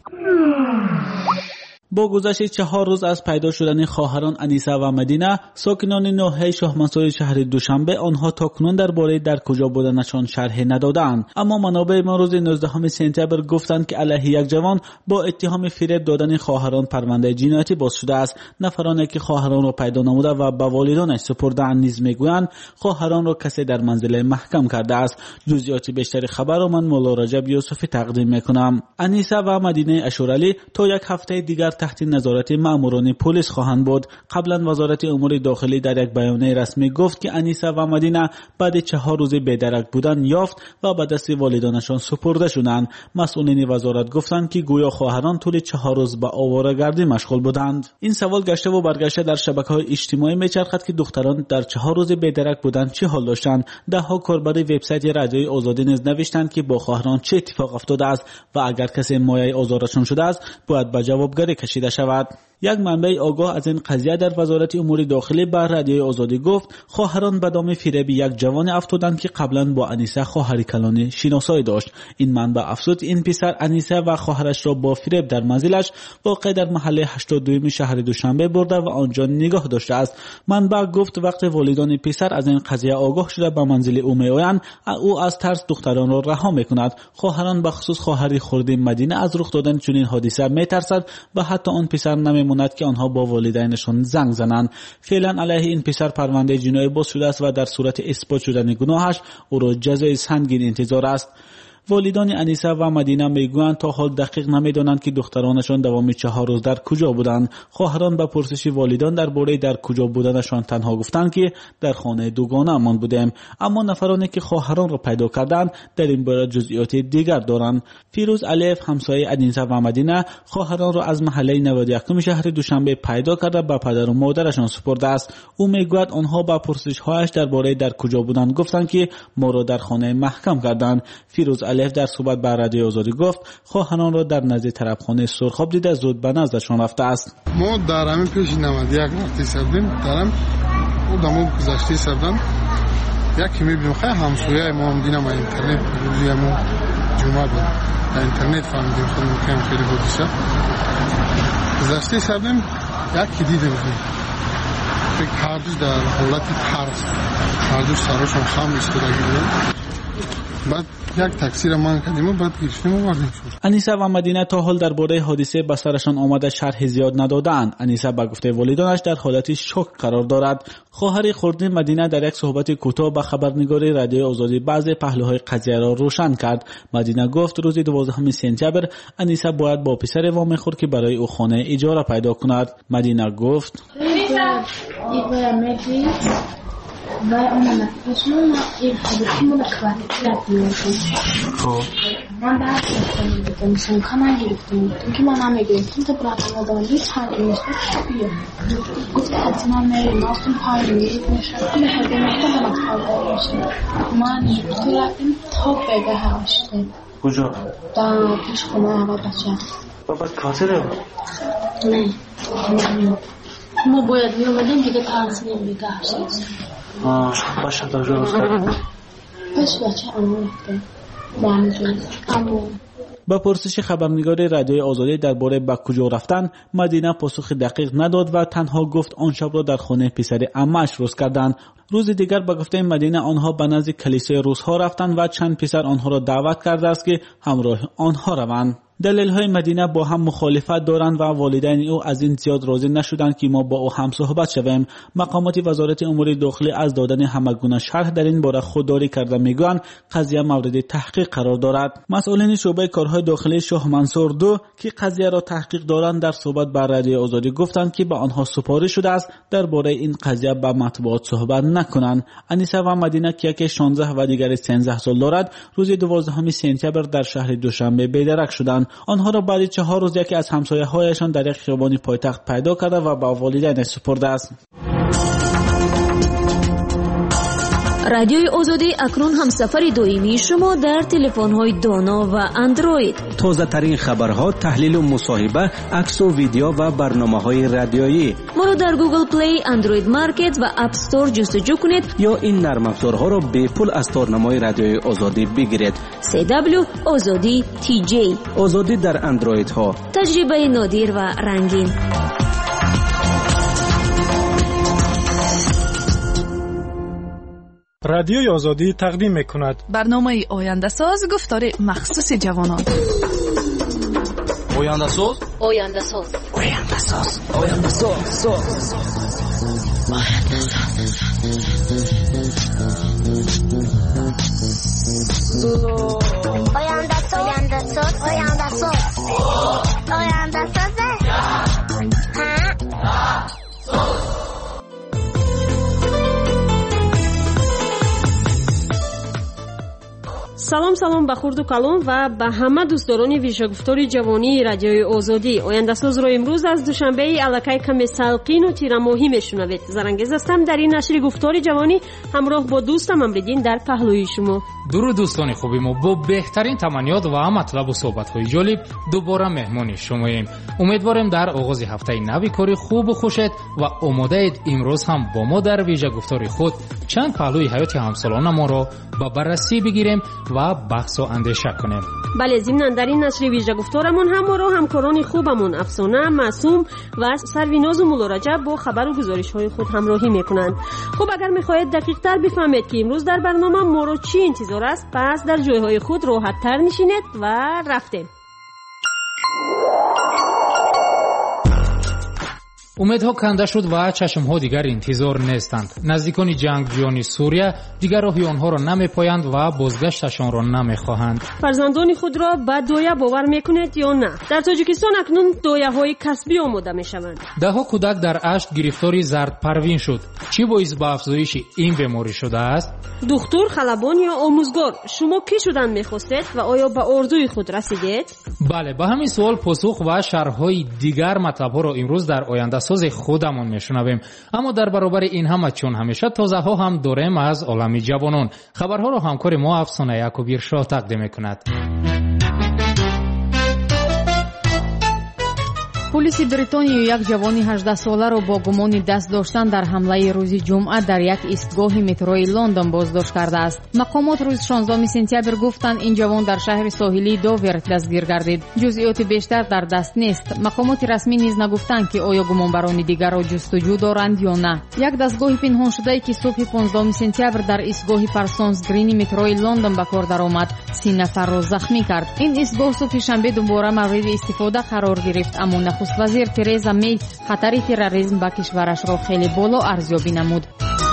با گذشت 4 روز از پیدا شدن خواهران انیسه و مدینه، ساکنان ناحیه شاه منصور شهر دوشنبه آنها تاکنون درباره در کجا بودنشان شرح ندادند. اما منابع ما روز 19 سپتامبر گفتند که علیه یک جوان با اتهام فریب دادن خواهران پرونده جنایتی باز شده است. نفرانی که خواهران را پیدا نموده و به والدانش سپرده‌اند نیز میگویند خواهران را کسی در منزل محکم کرده است. جزئیات بیشتر خبر را من مولا رجب یوسفی تقدیم میکنم. انیسه و مدینه اشورعلی تا یک هفته دیگر تحت نظارت ماموران پلیس خواهند بود. قبلا وزارت امور داخلی در یک بیانیه رسمی گفت که انیسه و مدینه بعد 4 روز بی‌درک بودن یافت و به دست والدانشان سپرده شدند. مسئولین وزارت گفتند که گویا خواهران طول 4 روز به آواره‌گردی مشغول بودند. این سوال گشته و برگشته در شبکه‌های اجتماعی میچرخد که دختران در 4 روز بی‌درک بودن چه حال داشتند. ده‌ها کاربر وبسایت رادیوی آزادی نیز نوشتند که با خواهران چه اتفاق افتاده است و اگر کسی مایه آزارشان شده است باید به جوابگری کشیده شود. یک منبع آگاه از این قضیه در وزارت امور داخلی به رادیوی آزادی گفت خواهران به دام فریب یک جوان افتادند که قبلا با انیسه خواهر کلانی شناسایی داشت. این منبع افزود این پسر انیسه و خواهرش را با فریب در منزلش واقع در محله 82 شهر دوشنبه برده و آنجا نگاه داشته است. منبع گفت وقتی والدان پسر از این قضیه آگاه شده به منزل او میآیند، او از ترس دختران را رها میکند. خواهران به خصوص خواهر خرد مدینه از رخ دادن چنین حادثه میترسد و حتی آن پسر نمیموند که آنها با والدینشان زنگ زنند. فعلا علیه این پسر پرونده جنایی باز شده است و در صورت اثبات شدن گناهش او را جزای سنگین انتظار است. والدان انیسه و مدینه میگویند تا حال دقیق نمیدانند که دخترانشان دوام 4 روز در کجا بودند. خواهران به پرسش والدان درباره در کجا بودنشان تنها گفتند که در خانه دوگانه مان بودیم. اما نفرانی که خواهران را پیدا کردند در این باره جزئیات دیگر دارند. فیروز علیف همسایه انیسه و مدینه خواهران را از محله 91 شهر دوشنبه پیدا کرده به پدر و مادرشان سپرده است. او میگوید آنها با پرسش‌هایش درباره در کجا بودند گفتند که ما را در خانه محکم کردند. فیروز علیف در صحبت با رادیو آزادی گفت خواهران را در نزد طرفخانه سرخاب دیده زود به نزدشان رفته است. ما در همین پیش 91 وقتی سردیم درم او دمو گذشته سردن یکی میبینیم خیلی همسویه ما هم دیدم اینترنت روزی همون جمعه بود اینترنت فهمیدیم خودمون که هم خیلی حادثه گذشته سردیم یکی دیدیم فکر هر دوش در حالت ترس هر دوش سراشون خم ایستادگی بودن. بعد یک تاکسی را من کردیم و بعد گرفتیم و بردیم شد. انیسه و مدینه تا حال درباره حادثه به سرشان آمده شرح زیاد ندادند. انیسه به گفته والدانش در حالت شوک قرار دارد. خواهر خرد مدینه در یک صحبت کوتاه به خبرنگار رادیو آزادی بعضی پهلوهای قضیه را روشن کرد. مدینه گفت روز 12 سپتامبر انیسه باید با پسر وام خورد که برای او خانه اجاره پیدا کند. مدینه گفت و اون نفسشون این خودشون رو خواهد من بعد بودم سنکا نگرفتیم که من نمیگرفتیم تو براتون آدالی چند اینشته بیا گفت حتما میریم آفتون پای میرید نشد کنه خواهده میرید من خواهده میشه من تو رفتیم تا بگه هاشته کجا؟ در پیش خونه اول بچه بابا کاتره؟ نه ما باید میومدیم دیگه تنظیم میگه هاشته باشه تا جا روز کرد پس بچه امو رفته به همه جوز امو با پرسش خبرنگار رادیوی آزادی درباره به کجا رفتن، مدینه پاسخ دقیق نداد و تنها گفت آن شب را در خانه پسر عمه‌اش روز کردند. روز دیگر به گفته مدینه آنها به نزد کلیسای روس‌ها رفتند و چند پسر آنها را دعوت کرده است که همراه آنها روند. دلیل‌های مدینه با هم مخالفت دارند و والدین او از این زیاد راضی نشدند که ما با او هم صحبت شویم. مقامات وزارت امور داخلی از دادن همگونه شرح در این باره خودداری کرده میگویند قضیه مورد تحقیق قرار دارد. مسئولین شعبه کارهای داخلی شاه منصور دو که قضیه را تحقیق دارند در صحبت با رادیو آزادی گفتند که به آنها سپارش شده است درباره این قضیه با مطبوعات صحبت نکنند. انیسه و مدینه که یکی 16 و دیگری 13 سال دارد، روز 12 سپتامبر در شهر دوشنبه بی‌درک شدند. آنها را بعد 4 روز یکی از همسایه‌هایشان در یک خیابان پایتخت پیدا کرده و به والدین سپرده است. رادیوی آزادی اکنون همسفر دائمی شما در تلفن‌های دانا و اندروید. تازه‌ترین خبرها، تحلیل و مصاحبه، عکس و ویدیو و برنامه‌های رادیویی. ما را در گوگل پلی، اندروید مارکت و اپ استور جستجو کنید یا این نرم افزارها را به پول از تارنمای رادیوی آزادی بگیرید. CW آزادی TJ. آزادی در اندروید ها. تجربه نادر و رنگین. رادیوی آزادی تقدیم می‌کند برنامه آینده ساز، گفتار مخصوص جوانان. آینده ساز، آینده ساز، آینده ساز، آینده ساز، آینده ساز، آینده ساز، آینده ساز، آینده ساز. салом ба хурду калон ва ба ҳама дӯстдорони вишагуфтори ҷавонии радиои озодӣ. ояндасозро имрӯз аз душанбеи аллакай каме салқину тирамоҳӣ мешунавед. зарангез ҳастам дар ин нашри гуфтори ҷавонӣ ҳамроҳ бо дӯстам Амриддин дар паҳлӯи шумо. дуруд дӯстони хуби мо, бо беҳтарин таманиёт ва матлабу суҳбатҳои ҷолиб дубора меҳмони шумоем. умедворем дар оғози ҳафтаи нави кори хубу хушед ва омодаед имрӯз ҳам бо мо дар вижагуфтори худ чанд паҳлӯи ҳаёти ҳамсолонамонро ба баррасӣ бигирем ва баҳсу андеша кунем. бале, зимнан дар ин нашри вижагуфторамон ҳаморо ҳамкорони хубамон Афсона, Маъсум ва Сарвинозу Муллораҷаб бо хабару гузоришҳои худ ҳамроҳӣ мекунанд. хуб, агар мехоҳед дақиқтар бифаҳмед ки имрӯз дар барнома моро чӣ интизор аст, пас дар ҷойҳои худ роҳаттар нишинед ва рафтем. умедҳо канда шуд ва чашмҳо дигар интизор нестанд. наздикони ҷангҷӯёни Сурия дигар роҳи онҳоро намепоянд ва бозгашташонро намехоҳанд. фарзандони худро ба доя бовар мекунед ё на? дар тоҷикистон акнун дояҳои касбӣ омода мешаванд. даҳо кӯдак дар ашт гирифтори зардпарвин шуд. чӣ боис ба афзоиши ин беморӣ шудааст? духтур, халабон ё омӯзгор, шумо кӣ шудан мехостед ва оё ба орзуи худ расидед? бале, ба ҳамин суол посух ва шарҳҳои дигар матлабҳоро имрӯз дар оянда сози худамон мешунавем. аммо дар баробари ин ҳама чун ҳамеша тозаҳо ҳам дорем аз олами ҷавонон. хабарҳоро ҳамкори мо Афсона Якубиршоҳ тақдим мекунад. پلیس بریتانیا یک جوان 18 ساله را با گمان دست داشتن در حمله روز جمعه در یک ایستگاه متروی لندن بازداشت کرده است. مقامات روز 16 سپتامبر گفتند این جوان در شهر ساحلی دوور دستگیر گردید. جزئیات بیشتر در دست نیست. مقامات رسمی نیز نگفتند که آیا گمانبران دیگر را جستجو دارند یا نه. یک دستگاه پنهان شده که صبح 15 سپتامبر در ایستگاه پرسونز گرین متروی لندن به کار درآمد 30 نفر را زخمی کرد. این ایستگاه صبح شنبه دوباره مورد استفاده قرار گرفت، اما نخست وزیر ترزا می خطر تروریسم با کشورش را خیلی بالا ارزیابی نمود.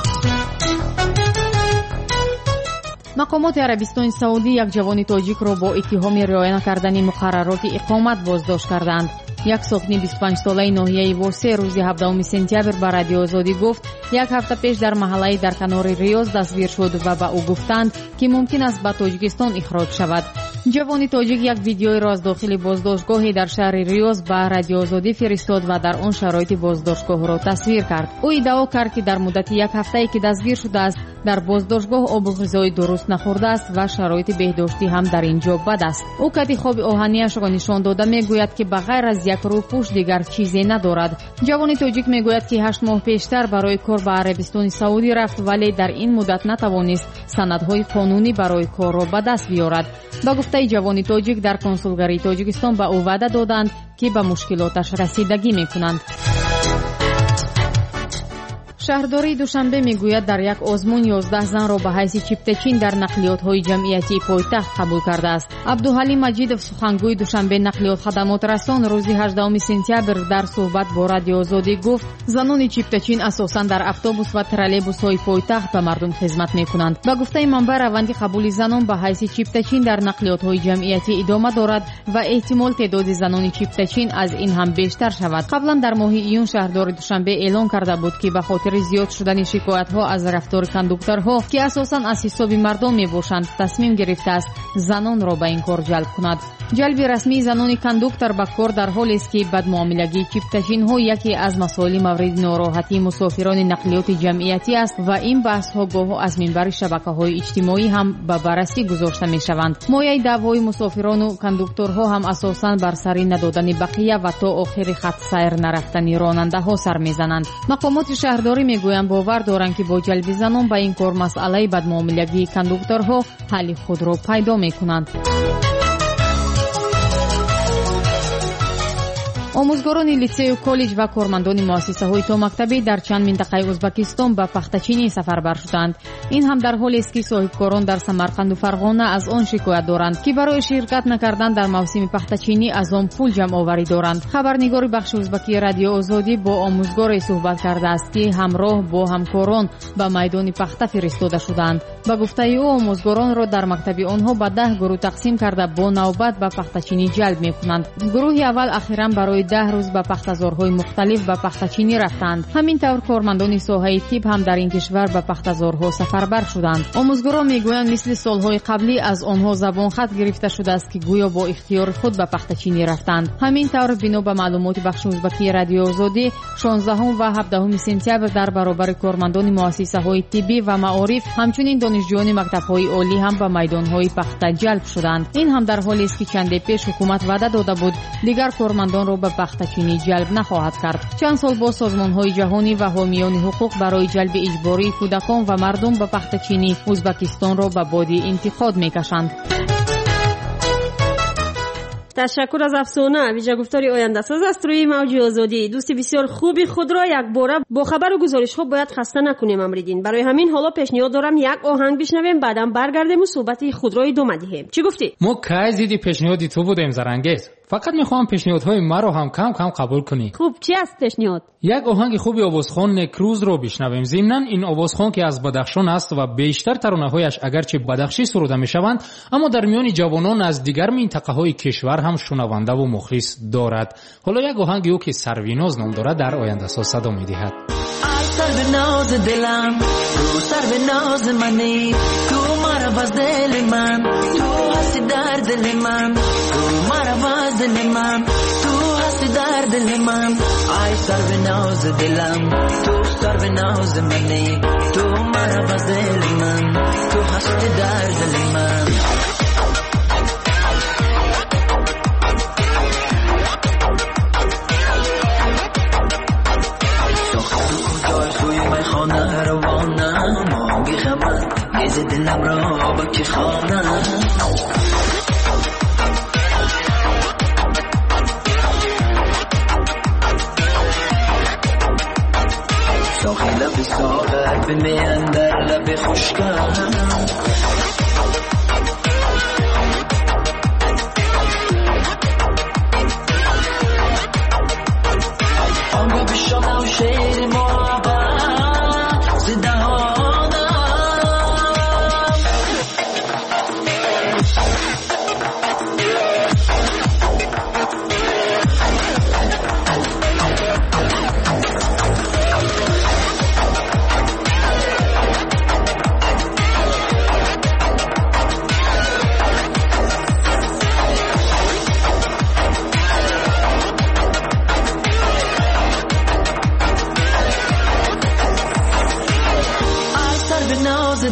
مقامات عربستان سعودی یک جوان تاجیک را با اتهام رعایت نکردن مقررات اقامت بازداشت کردند. یک ساکن 25 ساله ناحیه واسه روز 17 سپتامبر به رادیو آزادی گفت یک هفته پیش در محله در کنار ریاض دستگیر شد و به او گفتند که ممکن است به تاجیکستان اخراج شود. جوان تاجیک یک ویدیویی را از داخل بازداشتگاهی در شهر ریاض به رادیو آزادی فرستاد و در آن شرایط بازداشتگاه را تصویر کرد. او ادعا کرد که در مدت یک هفته که دستگیر شده است дар боздоштгоҳ обу ғизои дуруст нахӯрдааст ва шароити беҳдоштӣ ҳам дар ин ҷо бад аст. ӯ кати хоби оҳанияшро нишон дода мегӯяд ки ба ғайр аз як рӯпӯш дигар чизе надорад. ҷавони тоҷик мегӯяд ки 8 моҳ пештар барои кор ба Арабистони Саудӣ рафт, вале дар ин муддат натавонист санадҳои қонунӣ барои корро ба даст биёрад. ба гуфтаи ҷавони тоҷик, дар консулгарии Тоҷикистон ба ӯ ваъда доданд ки ба мушкилоташ расидагӣ мекунанд. шаҳрдории Душанбе мегӯяд дар як озмун 11 занро ба ҳайси чиптачин дар нақлиётҳои ҷамъиятии пойтахт қабул кардааст. Абдуҳалим Маҷидов, сухангӯи Душанбе нақлиёт хадамот расон, рӯзи 18 сентябр дар суҳбат бо Радио Озодӣ гуфт, занони чиптачин асосан дар автобус ва троллейбусҳои пойтахт ба мардум хизмат мекунанд. Ба гуфтаи манбаъ, раванди қабули занон ба ҳайси чиптачин дар нақлиётҳои ҷамъиятӣ идома дорад ва эҳтимол теъдоди занони чиптачин аз ин ҳам бештар шавад. қаблан дар моҳи июн шаҳрдори Душанбе эълон карда буд ки ба хотири зиёд шудани шикоятҳо аз рафтори кондукторҳо, ки асосан аз ҳисоби мардум мебошанд, тасмим гирифтааст занонро ба ин кор ҷалб кунад. ҷалби расмии занони кондуктор ба кор дар ҳолест ки бадмуомилагии чиптачинҳо яке аз масоили мавриди нороҳатии мусофирони нақлиёти ҷамъиятӣ аст ва ин баҳсҳо гоҳ аз минбари шабакаҳои иҷтимоӣ ҳам ба баррасӣ гузошта мешаванд. мояи даъвои мусофирону кондукторҳо ҳам асосан бар сари надодани бақия ва то охири хат сайр нарафтани ронандаҳо сар мезананд. мақомоти шаҳрдорӣ мегӯянд бовар доранд ки бо ҷалби занон ба ин кор масъалаи бадмуомилагии кондукторҳо ҳалли худро пайдо мекунанд. омӯзгорони литсею коллеҷ ва кормандони муассисаҳои томактабӣ дар чанд минтақаи Ӯзбекистон ба пахтачинӣ сафарбар шуданд. ин ҳам дар ҳолест ки соҳибкорон дар Самарқанду Фарғона аз он шикоят доранд ки барои ширкат накардан дар мавсими пахтачинӣ аз он пул ҷамъоварӣ доранд. хабарнигори бахши ӯзбекии Радио Озодӣ бо омӯзгоре суҳбат кардааст ки ҳамроҳ бо ҳамкорон ба майдони пахта фиристода шуданд. ба гуфтаи ӯ, омӯзгоронро дар мактаби онҳо ба 10 гурӯҳ тақсим карда бо навбат ба пахтачинӣ ҷалб мекунанд. гурӯҳи аввал ахиран барои 10 рӯз ба пахтазорҳои мухталиф ба пахтачинӣ рафтанд. ҳамин тавр кормандони соҳаи тиб ҳам дар ин кишвар ба пахтазорҳо сафарбар шуданд. омӯзгорон мегӯянд мисли солҳои қаблӣ аз онҳо забонхат гирифта шудааст ки гӯё бо ихтиёри худ ба пахтачинӣ рафтанд. ҳамин тавр бино ба маълумоти бахши ӯзбекии Радио Озодӣ 16 ва 17 сентябр дар баробари кормандони муассисаҳои тиббӣ ва маориф, ҳамчунин донишҷӯёни мактабҳои олӣ ҳам ба майдонҳои пахта ҷалб шуданд. ин ҳам дар ҳолест ки чанде пеш ҳукумат ваъда дода буд дигар кормандонро ба пахтачинӣ ҷалб нахоҳад кард. чанд сол боз созмонҳои ҷаҳонӣ ва ҳомиёни ҳуқуқ барои ҷалби иҷбории кӯдакон ва мардум ба пахтачинӣ Ӯзбекистонро ба боди интиқод мекашанд. ташаккур аз афсона. виҷагуфтори ояндасоз аст рӯи мавҷи озодӣ. дӯсти бисёр хуби худро якбора бо хабару гузоришҳо бояд хаста накунем амридин. барои ҳамин ҳоло пешниҳод дорам як оҳанг бишнавем, баъдам баргардему суҳбати худро идома диҳем. чӣ гуфтӣ? мо кай зидди пешниҳоди ту будем зарангез. фақат мехоҳам пешниҳодҳои маро ҳам кам кам қабул кунӣ. хуб, чӣ аст пешниҳод? як оҳанги хуби овозхон Некрузро бишнавем. зимнан ин овозхон ки аз Бадахшон аст ва бештар таронаҳояш агарчи бадахшӣ суруда мешаванд, аммо дар миёни ҷавонон аз дигар минтақаҳои кишвар ҳам шунавандаву мухлис дорад. ҳоло як оҳанги ӯ ки Сарвиноз ном дорад дар ояндасоз садо медиҳад. سربناز دلم تو سربناز منی تو مرا باز دل من تو هستی در دل من تو مرا باز دل من تو هستی در دل من ای سربناز دلم تو سربناز منی تو مرا باز دل من تو هستی در دل من خانه روانم مانگی خبر از دلم را با کی خانم ساخی لب ساغر به میندر لب خوشگم آنگو بشم و شیر محبت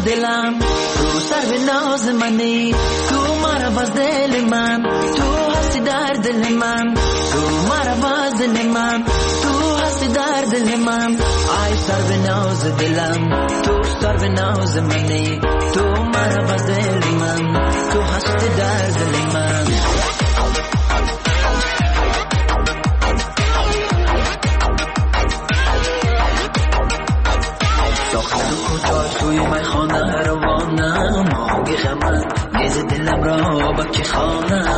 دلم تو سر به ناز منی تو مرا باز دل من تو هستی در دل من تو مرا باز دل من تو هستی در دل من ای سر به ناز دلم تو سر به ناز منی تو مرا باز دل من تو هستی در دل من توی من خانه روانم آگه غمم گز دلم را با که خانم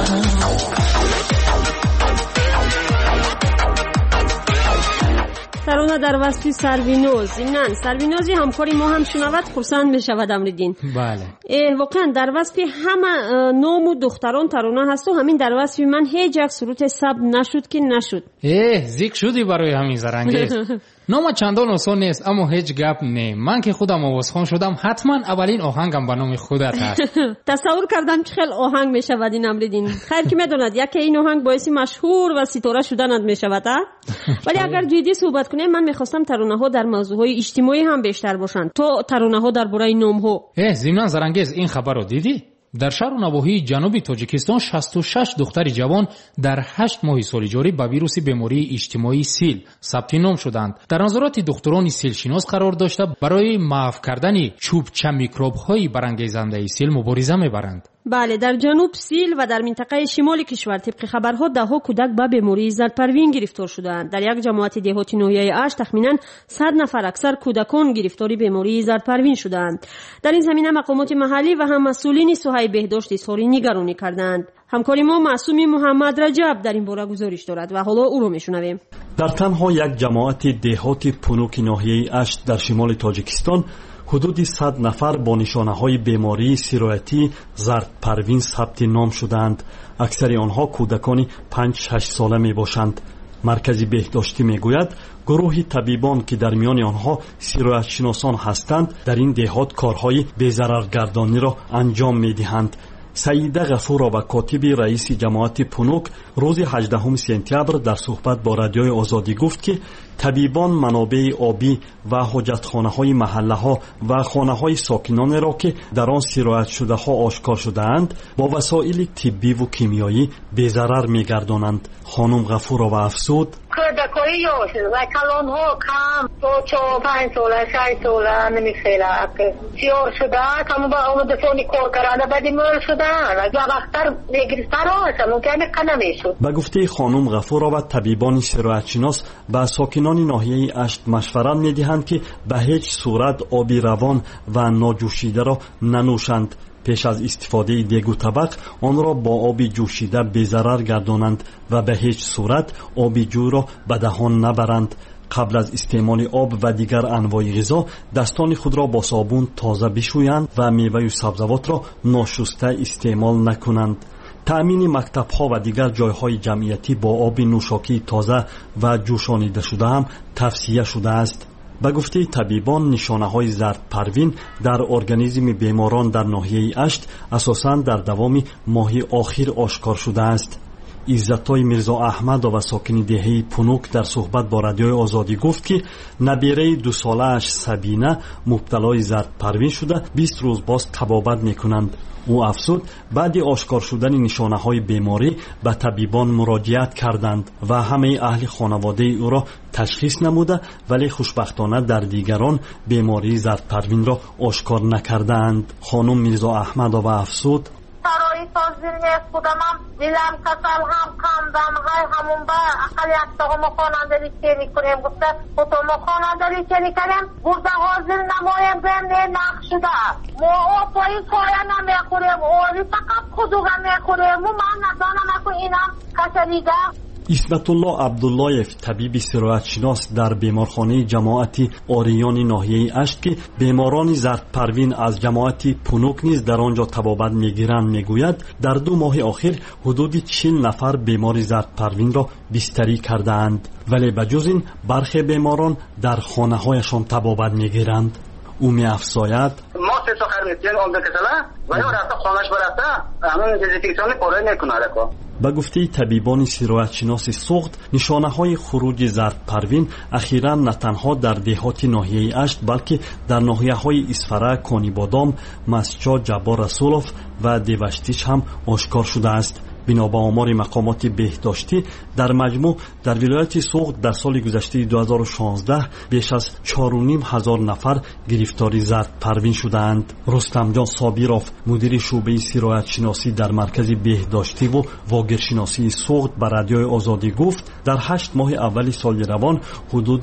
ترانه در وصف سروینوز. نه سروینوزی همکاری ما هم شنود خرسند می شود امریدین. بله واقعا در وصف همه نام و دختران ترانه هست و همین در وصف من هیچ یک صورت ثبت نشد که نشد. زیک شدی برای همین زرنگیز. نام چندان آسان نیست اما هیچ گپ نه. من که خودم آوازخوان شدم حتما اولین آهنگم به نام خودت هست. تصور کردم که خیلی آهنگ می شود این امریدین. خیر که میدوند یکی این آهنگ باعث مشهور و ستاره شدن می شود. ولی اگر جدی صحبت کنیم من میخواستم ترانه ها در موضوعهای اجتماعی هم بیشتر باشند تو ترانه ها درباره نام ها. ضمن زرنگیز این خبر رو دیدی؟ در شهر و نواحی جنوبی تاجیکستان 66 دختر جوان در 8 ماه سال جاری با ویروس بیماری اجتماعی سیل ثبت نام شدند. در نظارت دکتران سیل شناس قرار داشته برای محو کردن چوبچه میکروب های برانگیزنده سیل مبارزه میبرند. بله در جنوب سیل و در منطقه شمال کشور طبق خبرها دهها کودک با بیماری زردپروین گرفتار شدند. در یک جماعت دهاتی ناحیه اش تخمینا 100 نفر اکثر کودکان گرفتار بیماری زردپروین شدند. در این زمینه مقامات محلی و هم مسئولین ساحه بهداشت اظهار نگرانی کردند. همکاری ما معصومی محمد رجب در این باره گزارش دارد و حالا او را میشنویم. در تنها یک جماعت دهاتی پونوک ناحیه اش در شمال تاجیکستان حدود 100 نفر با نشانه‌های بیماری سیرایتی زردپروین ثبت نام شدند. اکثر آنها کودکان 5-6 ساله میباشند. مرکز بهداشتی میگوید گروه طبیبان که در میان آنها سیرایت شناسان هستند در این دهات کارهای بی‌ضررگردانی را انجام میدهند. سعیده غفور و کاتب رئیس جماعت پونوک روز 18 سپتامبر در صحبت با رادیوی آزادی گفت که طبیبان منابع آبی و حاجتخانه‌های محله‌ها و خانه‌های ساکنان را که در آن سیرایت شده‌ها آشکار شده‌اند با وسایل طبی و کیمیایی بی‌ضرر می‌گردانند. خانم غفور و افسود کودکای و کلان‌ها کم تو 4-5 ساله 6 ساله نمی‌خیره که سیار شده کم با اون دفونی کار کرده بعد مول شده اگه وقتر بگیرتر هست ممکنه کنمیشد. به گفته خانم غفور و طبیبان سیرایت شناس به ساکنان ناحیه اشت مشورت می‌دهند که به هیچ صورت آبی روان و ناجوشیده را ننوشند. پیش از استفاده دیگ و طبق آن را با آب جوشیده بی‌ضرر گردانند و به هیچ صورت آب جو را به دهان نبرند. قبل از استعمال آب و دیگر انواع غذا دستان خود را با صابون تازه بشویند و میوه و سبزیجات را ناشسته استعمال نکنند. تأمین مکتب‌ها و دیگر جای‌های جمعیتی با آب نوشاکی تازه و جوشانیده شده هم توصیه شده است. به گفته طبیبان نشانه‌های زردپروین در ارگانیسم بیماران در ناحیه اشت اساساً در دوام ماه آخر آشکار شده است. عزتای میرزا احمد و ساکن دهه پونوک در صحبت با رادیوی آزادی گفت که نبیره 2 ساله اش سبینه مبتلای زردپروین شده 20 روز باز طبابت میکنند. او افزود بعد آشکار شدن نشانه‌های بیماری به طبیبان مراجعت کردند و همه اهل خانواده او را تشخیص نموده ولی خوشبختانه در دیگران بیماری زردپروین را آشکار نکردند. خانم میرزا احمد و افزود برای تازیل خودم هم دیدم کسل هم کندم های همون با اقل یک تاقم خاننداری که میکنیم گفته خودم خاننداری که میکنیم گرده حاضر نمایم بینده نقش شده ما پایی کایا نمیخوریم اولی فقط خودوگه میخوریم و من ندانم اکو اینم کسلیده. اسمت الله عبداللایف طبیب سیرایت شناس در بیمارخانه جماعت آریان ناحیه اشت که بیماران زردپروین از جماعت پونوک نیز در آنجا طبابت میگیرند میگوید در 2 ماه آخر حدود 40 نفر بیمار زردپروین را بستری کردند ولی بجز این برخی بیماران در خانه هایشان طبابت میگیرند. او می‌افزاید ما 3 تا خرمیتین اون کسلا و یا رفته خانه‌اش برفته همون دیزینفکسیون پاره میکنه به گفته طبیبان سیرایت‌شناس سوخت، نشانه‌های خروج زردپروین اخیراً نه تنها در دهات ناحیه اشت بلکه در ناحیه‌های اسفره، کانیبادام، مسجد، جبار رسولوف و دیوشتیش هم آشکار شده است. بنا به آمار مقامات بهداشتی در مجموع در ولایت سوخت در سال گذشته 2016 بیش از 4,500 نفر گرفتاری زردپروین شدند. رستم جان صابیروف، مدیر شعبه سیرایت شناسی در مرکز بهداشتی و واگیرشناسی سوخت به رادیوی آزادی گفت در 8 ماه اول سال روان حدود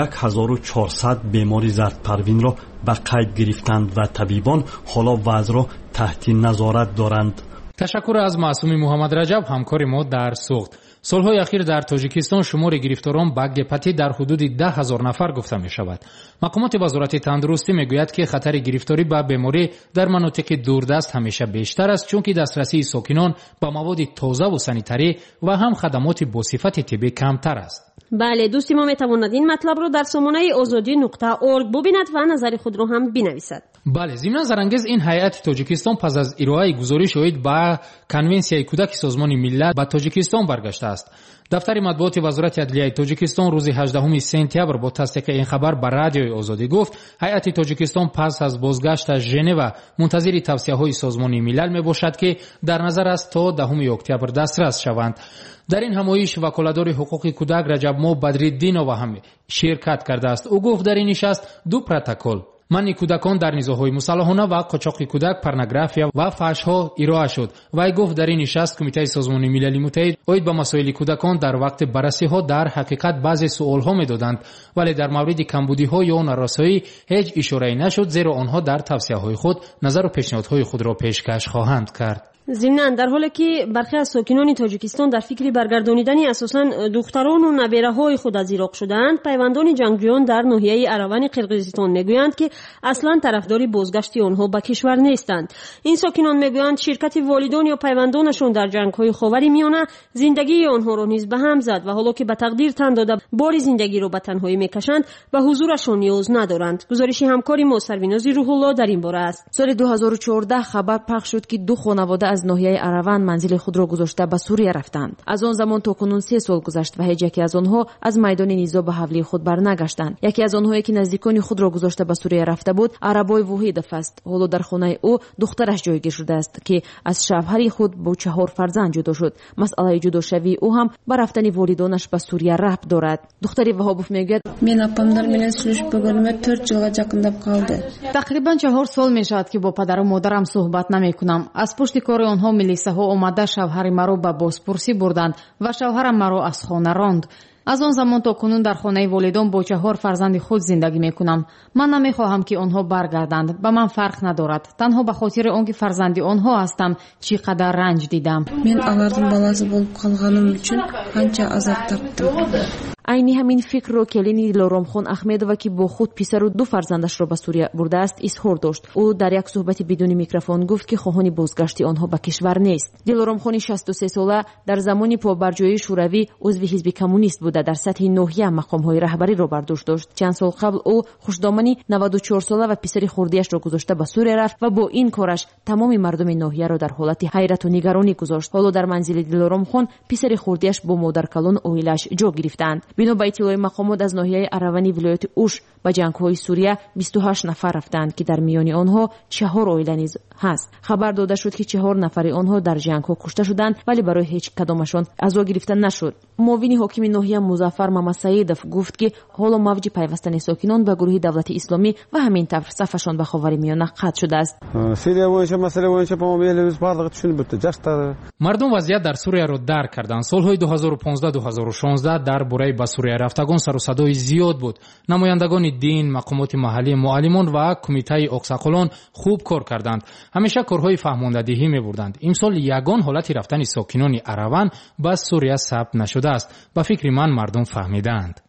1400 بیماری زردپروین را به قید گرفتند و طبیبان حالا وضع را تحت نظارت دارند. تشکر از معصومی محمد رجب، همکار ما در سوخت. سالهای اخیر در تاجیکستان شمار گرفتاران به گپتی در حدود 10,000 نفر گفته می شود. مقامات وزارت تندرستی می گوید که خطر گرفتاری به بیماری در مناطق دوردست همیشه بیشتر است، چون که دسترسی ساکنان به مواد تازه و سانیتری و هم خدمات با صفت طبی کمتر است. بله دوستی ما می تواند این مطلب رو در سامانه azadi.org ببیند و نظر خود رو هم بنویسد. بله، ضمن زرانگیز این هیئت تاجیکستان پس از ارائه گزارش اوید به کنونسیای کودک سازمان ملل به تاجیکستان برگشته است. دفتر مطبوعات وزارت عدلیه تاجیکستان روز 18 سپتامبر با تصدیق این خبر به رادیوی آزادی گفت هیئت تاجیکستان پس از بازگشت از ژنو منتظر توصیه‌های سازمان ملل میباشد که در نظر است تا 10 اکتبر دسترس شوند. در این همایش وکالتدار حقوق کودک رجب مو بدرالدینو هم شرکت کرده است. او گفت در این نشست 2 پروتکل منع کودکان در نزاع‌های مسلحانه و قاچاق کودک، پورنوگرافیا و فحش‌ها ارائه شد. وی گفت در این نشست کمیته سازمان ملل متحد اوید به مسائل کودکان در وقت بررسی‌ها در حقیقت بعضی سوال‌ها می‌دادند، ولی در مورد کمبودی‌ها یا نارسایی هیچ اشاره‌ای نشد، زیرا آنها در توصیه‌های خود نظر و پیشنهادهای خود را پیشکش خواهند کرد. ضمناً در حالی که برخی از ساکنان تاجیکستان در فکر برگردانیدن اساساً دختران و نبیره‌های خود از عراق شدند، پیوندان جنگجویان در ناحیه اروان قرقیزستان میگویند که اصلاً طرفدار بازگشت آنها به کشور نیستند. این ساکنان میگویند شرکت والدان یا پیوندانشان در جنگ‌های خاورمیانه زندگی آنها را نیز به هم زد و حالا که به تقدیر تن داده بار زندگی را به تنهایی میکشند و حضورشان نیاز ندارند. گزارش همکاری ما سریناز روح الله در این باره است. سال 2014 خبر پخش شد که 2 خانواده از ناحیه اروان منزل خود را گذاشته به سوریه رفتند. از آن زمان تا کنون 3 سال گذشت و هیچ یکی از آنها از میدان نزاع به حولی خود برنگشتند. یکی از آنهایی که نزدیکان خود را گذاشته به سوریه رفته بود، عربای وحیدوف است. حالا در خانه او دخترش جایگیر شده است که از شوهر خود با 4 فرزند جدا شد. مسئله جداشوی او هم به رفتن والدانش به سوریه ربط دارد. دختری وهابوف میگوید من اپامدار من سروش بگم 4 جلوه جاکنداب قالده. تقریبا 4 سال میشد که با پدر و مادرم صحبت نمیکنم. از پشت کار آنها ملیسه ها آمده شوهر مرا به بازپرسی بردند و شوهرم مرا از خانه راند. از آن زمان تا کنون در خانه والدان با 4 فرزند خود زندگی میکنم. من نمیخواهم که آنها برگردند. به من فرق ندارد. تنها به خاطر آنکه فرزندی آنها هستم چقدر رنج دیدم. من алардын баласы болуп калганым үчүн канча азап таптым. عینی همین فکر رو کلینی دلارامخان احمدова که با خود پسر و 2 فرزندش را به سوریه برده است اظهار داشت. او در یک صحبت بدون میکروفون گفت که خواهان بازگشت آنها به کشور نیست. دلارامخان 63 ساله در زمان پابرجایی شوروی عضو حزب کمونیست بوده در سطح ناحیه مقام‌های رهبری را بر دوش داشت. چند سال قبل او خوشدامنی 94 ساله و پسر خردیش را گذاشته به سوریه رفت و با این کارش تمام مردم ناحیه را در حالت حیرت و نگرانی گذاشت. حالا در منزل دلارامخان پسر خردیش با مادرکلان اویلش جا گرفتند. بنا به اطلاع مقامات از ناحیه اروانی ولایت اوش به جنگ‌های سوریه 28 نفر رفتند که در میان آنها 4 عائله نیز هست. خبر داده شد که 4 نفر آنها در جنگ‌ها کشته شدند ولی برای هیچ کدامشان عزا گرفته نشد. معاون حاکم ناحیه مظفر محمد سعیدов گفت که حالا موج پیوستن ساکنان به گروه دولت اسلامی و همین طور صفشان به خاورمیانه قطع شده است. مردم وضعیت در سوریه را درک کردند. سالهای 2015-2016 درباره به سوریه رفتگان سر و صدای زیاد بود. نمایندگان دین، مقامات محلی، معلمان و کمیته اقساقلان خوب کار کردند. همیشه کارهای فهماندهی می‌بردند. امسال یگان حالت رفتن ساکنان اروان به سوریه ثبت نشده است. به فکر من مردم فهمیدند.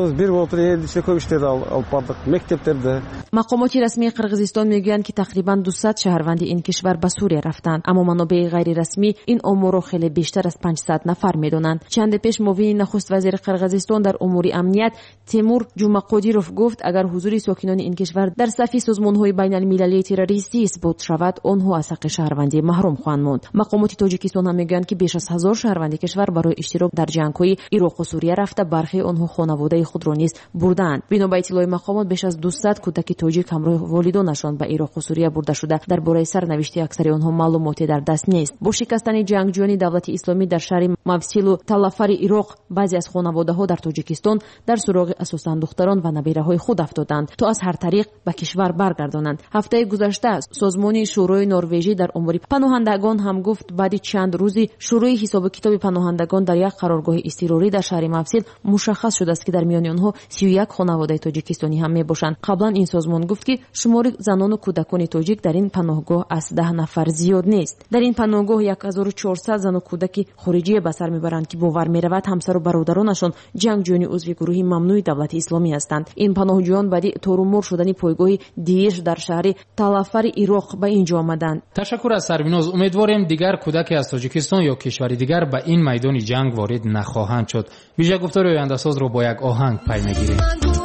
مقامات رسمی قرقیزستان میگویند که تقریبا 200 شهروند این کشور به سوریه رفتند، اما منابع غیر رسمی این آمار را خیلی بیشتر از 500 نفر میدونند. چند پیش معاون نخست وزیر قرقیزستان تاجیکستان در امور امنیت تیمور جمعقادیروف گفت اگر حضور ساکنان این کشور در صف سازمان‌های بین‌المللی تروریستی اثبات شود آنها از حق شهروندی محروم خواهند ماند. مقامات تاجیکستان هم میگویند که بیش از 1000 شهروند کشور برای اشتراک در جنگ‌های عراق و سوریه رفته، برخی آنها خانواده خود را نیز بردند. بنا به اطلاع مقامات بیش از 200 کودک تاجیک همراه والدانشان به عراق و سوریه برده شده. درباره سرنوشت اکثر آنها معلوماتی در دست نیست. با شکستن جنگجویان دولت اسلامی در شهر موصل و تلافر عراق، بعضی از خانواده‌ها در تاجیکستان در سراغ اساساً دختران و نبیره‌های خود افتادند تا از هر طریق به کشور برگردانند. هفته گذشته سازمان شورای نروژی در امور پناهندگان هم گفت بعد چند روزی شروع حساب کتاب پناهندگان در یک قرارگاه اضطراری در شهر موصل مشخص شده است که در میان آنها 31 خانواده تاجیکستانی هم میباشند. قبلا این سازمان گفت که شمار زنان و کودکان تاجیک در این پناهگاه از 10 نفر زیاد نیست. در این پناهگاه 1400 زن و کودک خارجی به سر میبرند که باور میرود همسر و برادرانشان جنگجویان عضو گروه ممنوع دولت اسلامی هستند. این پناهجویان بعد تورمور شدن پایگاه دیش در شهر تلافر عراق به اینجا آمدند. تشکر از سربیناز. امیدواریم دیگر کودکی از تاجیکستان یا کشوری دیگر به این میدان جنگ وارد نخواهند شد. ویژه گفتار آینده ساز رو با یک آهنگ پی میگیریم.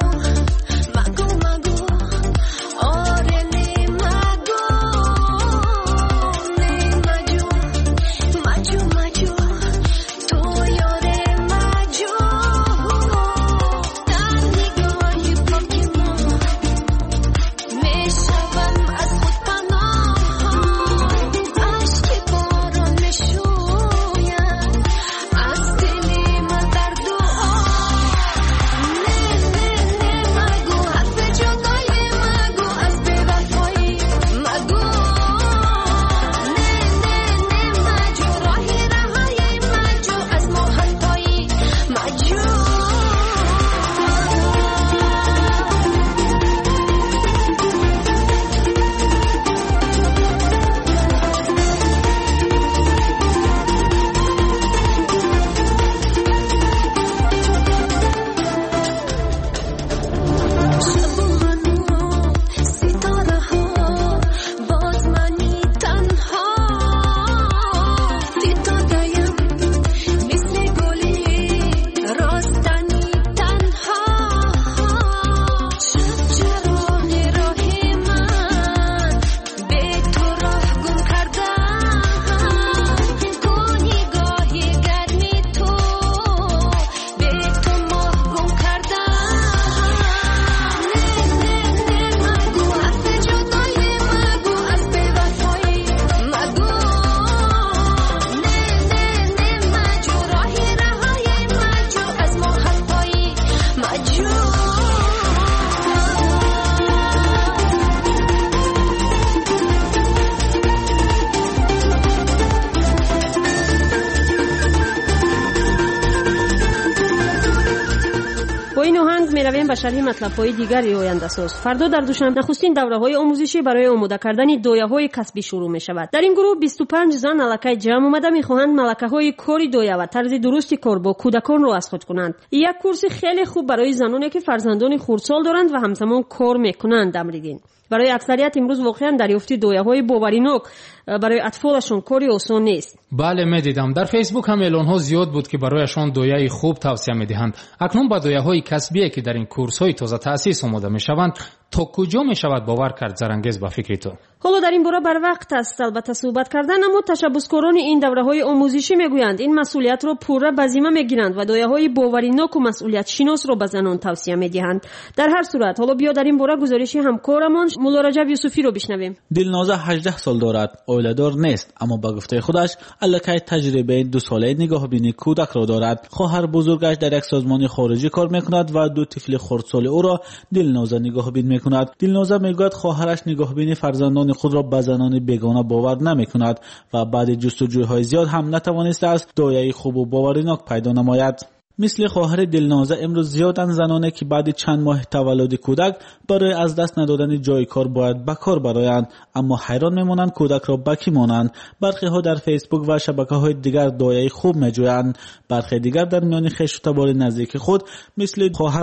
میرویم به شرح مطلب‌های دیگری آینده ساز. فردا در دوشنبه نخستین دوره‌های آموزشی برای آماده کردن دایه‌های کسبی شروع می‌شود. در این گروه 25 زن الکی جمع آمده می‌خواهند ملکه‌های کاری دایه و طرز درستی کار با کودکان را از خود کنند. یک کورس خیلی خوب برای زنانی که فرزندان خردسال دارند و همزمان کار می‌کنند امریدین. برای اکثریت امروز واقعا دریافت دایه‌های باوریناک برای اطفالشون کاری آسان نیست. بله می‌دیدم در فیسبوک هم اعلان‌ها زیاد بود که برایشان دایه خوب توصیه می‌دهند. اکنون با دایه‌های کسبی که در این کورس‌های تازه تأسیس آماده می‌شوند تا کجا می‌شود باور کرد زرانگیز به فکر تو؟ حالا در این باره بر وقت است البته صحبت کردن، اما تشبثکاران این دوره‌های آموزشی میگویند این مسئولیت را پوره به ذمه میگیرند و دایه‌های باوریناک و مسئولیت شناس را به زنان توصیه می‌دهند. در هر صورت حالا بیا در این باره گزارشی همکارمان مولا رجب یوسفی رو بشنویم. دلنازه 18 سال دارد، اولیدار نیست، اما به گفته خودش الکی تجربه 2 ساله نگاهبینی کودک را دارد. خواهر بزرگش در یک سازمان خارجی کار می‌کند و 2 طفل خردسال او را دلنازه نگاهبین می‌کند. دلنازه میگوید خواهرش نگاهبین فرزندان خود را به زنان بیگانه باور نمی‌کند و بعد جستجوهای زیاد هم نتوانسته است دایه خوب و باوریناک پیدا نماید. مثل خواهر دلنازه امروز زیادن زنانه که بعد چند ماه تولد کودک برای از دست ندادن جای کار باید به کار برایند، اما حیران میمانند کودک را به کی مانند. برخی ها در فیسبوک و شبکه‌های دیگر دایه خوب میجویند، برخی دیگر در میان خویش و تبار نزدیک خود مثل خواهران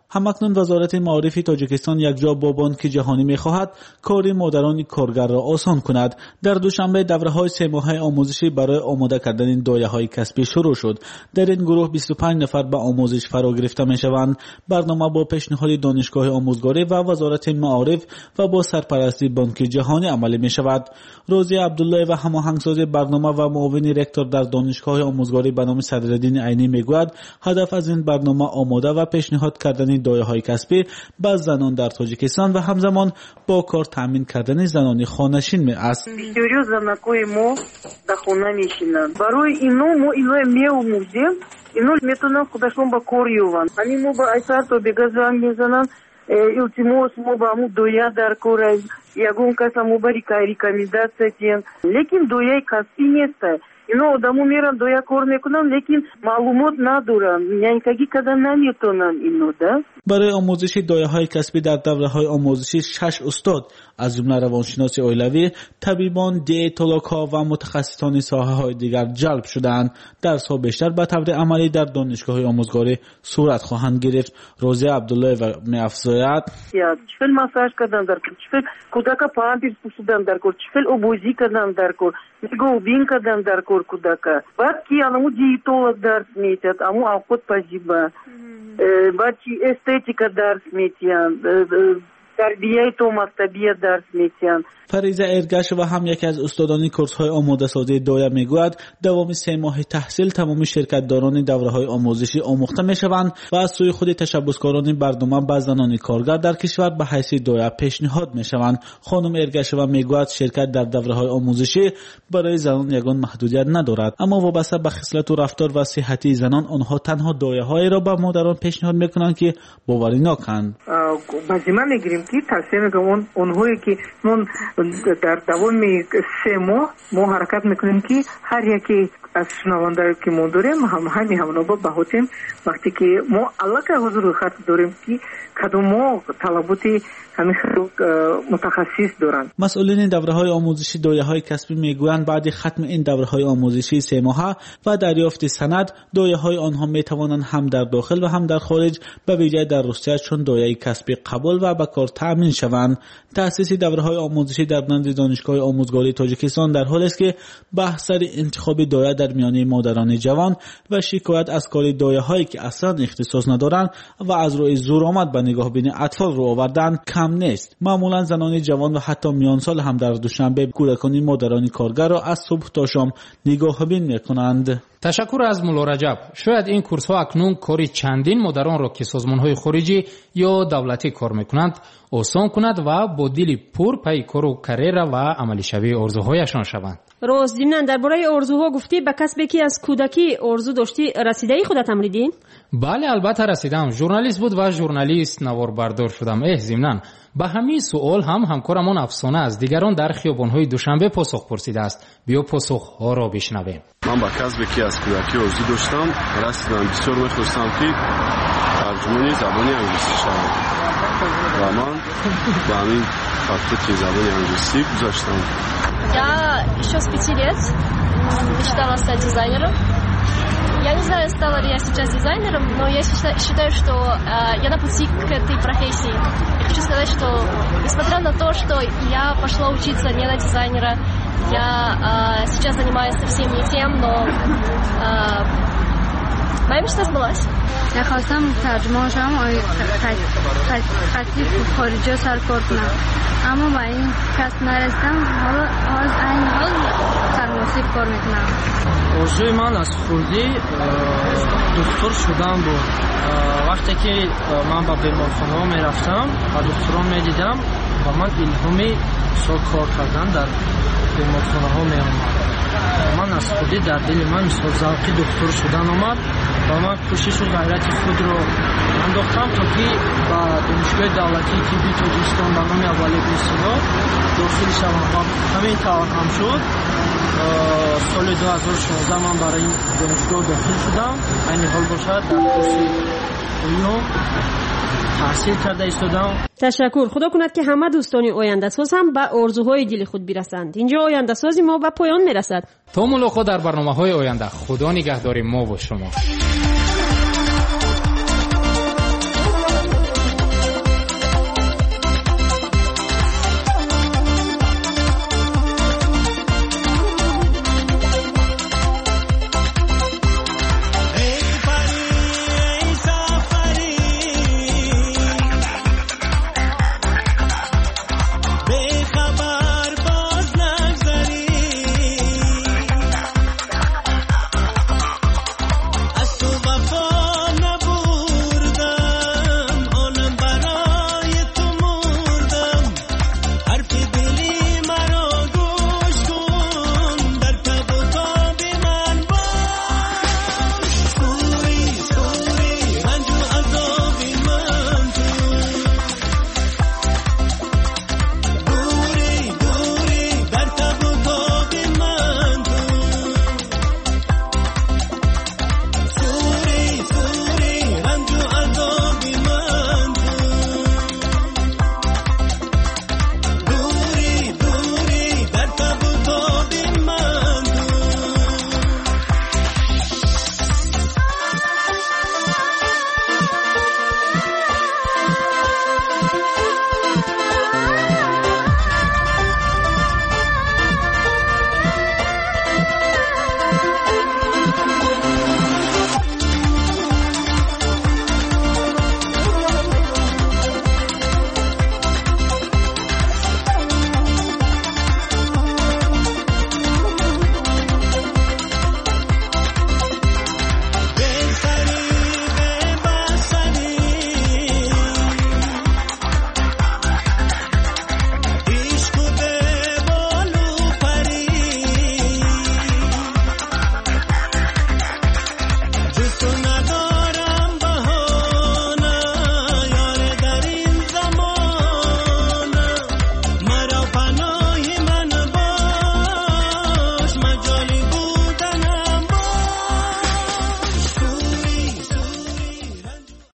همکنون وزارت معارف تاجیکستان یکجا با بانک جهانی می‌خواهد کار مادران کارگر را آسان کند. در دوشنبه دوره‌های 3 ماهه آموزشی برای آماده کردن دایه‌های کسبی شروع شد. در این گروه 25 نفر به آموزش فرا گرفته می‌شوند. برنامه با پیشنهاد دانشگاه آموزگاری و وزارت معارف و با سرپرستی بانک جهانی عملی می‌شود. روزی عبدالله و هماهنگساز برنامه و معاون رکتور در دانشگاه آموزگاری به نام صدرالدین عینی میگوید هدف از این برنامه آماده و پیشنهاد کردن دایه‌های کسبی به زنان در تاجیکستان و همزمان با کار تامین کردن زنان خانه‌نشین است. Серьезно ما در خانه میشینن. برای اینو میوموزیم. اینو میتونن خودشون با کار یوان. یعنی ما با ایثار تو بگذارن میزنن. التماس ما با مو دویا در کار یگون کس مو بری ریکامنداڅیا دین. لیکن دویا کسی نیست. اینو آدمو میرن دویا کار میکنن لیکن معلومات ندارن. یعنی که کدام نمیتونن اینو ده. برای آموزش دایه‌های کسبی در دوره‌های آموزشی 6 استاد از جمله روانشناس اولیوی، طبیبان، دیئتولوژها و متخصصان ساحه‌های دیگر جلب شدند. درس‌ها بیشتر به طور عملی در دانشگاه آموزگاری صورت خواهند گرفت. روزی عبدالله و می‌افزاید چفل مساج کردن در کور، چفل کودک پامپرس پوشیدن در کور، چفل اوبوزی کردن در کور، میگوبین کردن در کور کودک. بعد کی انمو دیئتولوژ درس میداد، امو خود پذیبا. بعد چی استетика درس میدن. تربیت و مکتبیت درس میدن. فریضه ارگش و هم یکی از استادان کورس‌های آماده سازی دایه میگوید دوام 3 ماه تحصیل تمام شرکت داران دوره‌های آموزشی آموخته میشوند و از سوی خود تشبثکاران برنامه به زنان کارگر در کشور به حیث دایه پیشنهاد میشوند. خانم ارگش و میگوید شرکت در دوره‌های آموزشی برای زنان یگان محدودیت ندارد، اما وابسته به خصلت و رفتار و صحتی زنان آنها تنها دایه‌هایی را به مادران پیشنهاد میکنند که باوری نکنند. بازیما میگیریم که توصیه میکنم اونهایی که در دوام 3 ماه ما حرکت میکنیم که هر یکی از شنوانده که ما داریم همون با بهوتیم وقتی که ما علاقه حضور خط داریم که کدوم طلباتی همین متخصص دارند. مسئولین دوره‌های آموزشی دایه‌های کسبی میگویند بعد ختم این دوره‌های آموزشی 3 ماهه و دریافت سند دایه‌های آنها میتوانند هم در داخل و هم در خارج به ویژه در روسیه چون دایه کسبی قبول و به کار تامین شوند. تأسیس دوره‌های آموزشی در بند دانشگاه آموزگاری تاجیکستان در حالی است که بحث سر انتخاب دایه در میانه مادران جوان و شکایت از کار دایه‌هایی که اصلا اختصاص ندارند و از روی زورآمد به نگاه بین اطفال رو آوردن کم نیست. معمولا زنان جوان و حتی میان سال هم در دوشنبه کودکان مادران کارگر را از صبح تا شام نگاه بین میکنند. تشکر از مولا رجب. شاید این کورس ها اکنون کاری چندین مادران را که سازمان های خارجی یا دولتی کار میکنند آسان کند و با دلی پر پی کار و کریر و عملی شوی آرزوهایشان شوند. راست دیمنان درباره آرزوها گفتی به کسبی که از کودکی آرزو داشتی رسیده ای خودت امریدی؟ بله البته رسیدم. ژورنالیست بود و ژورنالیست نوار بردار شدم. ضمناً به همین سوال هم همکارمان افسانه از دیگران در خیابان‌های دوشنبه پاسخ پرسیده است. بیا پاسخ‌ها را بشنویم. من با کسبی که از کودکی آرزو داشتم رسیدم. بسیار می‌خواستم که ترجمه زبان انگلیسی شوم و من به همین فاکولته زبان انگلیسی گذاشتم. Я еще с 5 лет мечтала стать дизайнером. Я не знаю, стала ли я сейчас дизайнером, но я считаю, что я на пути к этой профессии. Я хочу сказать, что несмотря на то, что я пошла учиться не на дизайнера, я сейчас занимаюсь совсем не тем, но моя мечта сбылась. Я خواستم ترجمه شدم خطی خارجی سر کار کنم اما با این کسب نرسیدم حالا از این حال سرماسیب کار میکنم. آرزوی من از خردی دکتر شدن بود. وقتی که من با بیمارخانه ها میرفتم و دکتران میدیدم و من الهامی سال کار کردن در بیمارخانه ها میامد. من از خودی در دل من مثل ذوقی دکتر شدن آمد و من کوشش و غیرت خود رو انداختم تا که با دانشگاه دولتی طبی تاجیکستان به نام اولی بورسیه داخل شوم و همین طور هم شد. سال 2016 من برای این دانشگاه داخل شدم. این حال باشد در کورس دوم تحصیل کرده ایستادم. تشکر. خدا کند که همه دوستان آینده ساز هم به آرزوهای دل خود برسند. اینجا آینده سازی ما به پایان میرسد. تا ملاقات در برنامه‌های آینده. خدا نگهدار ما و شما.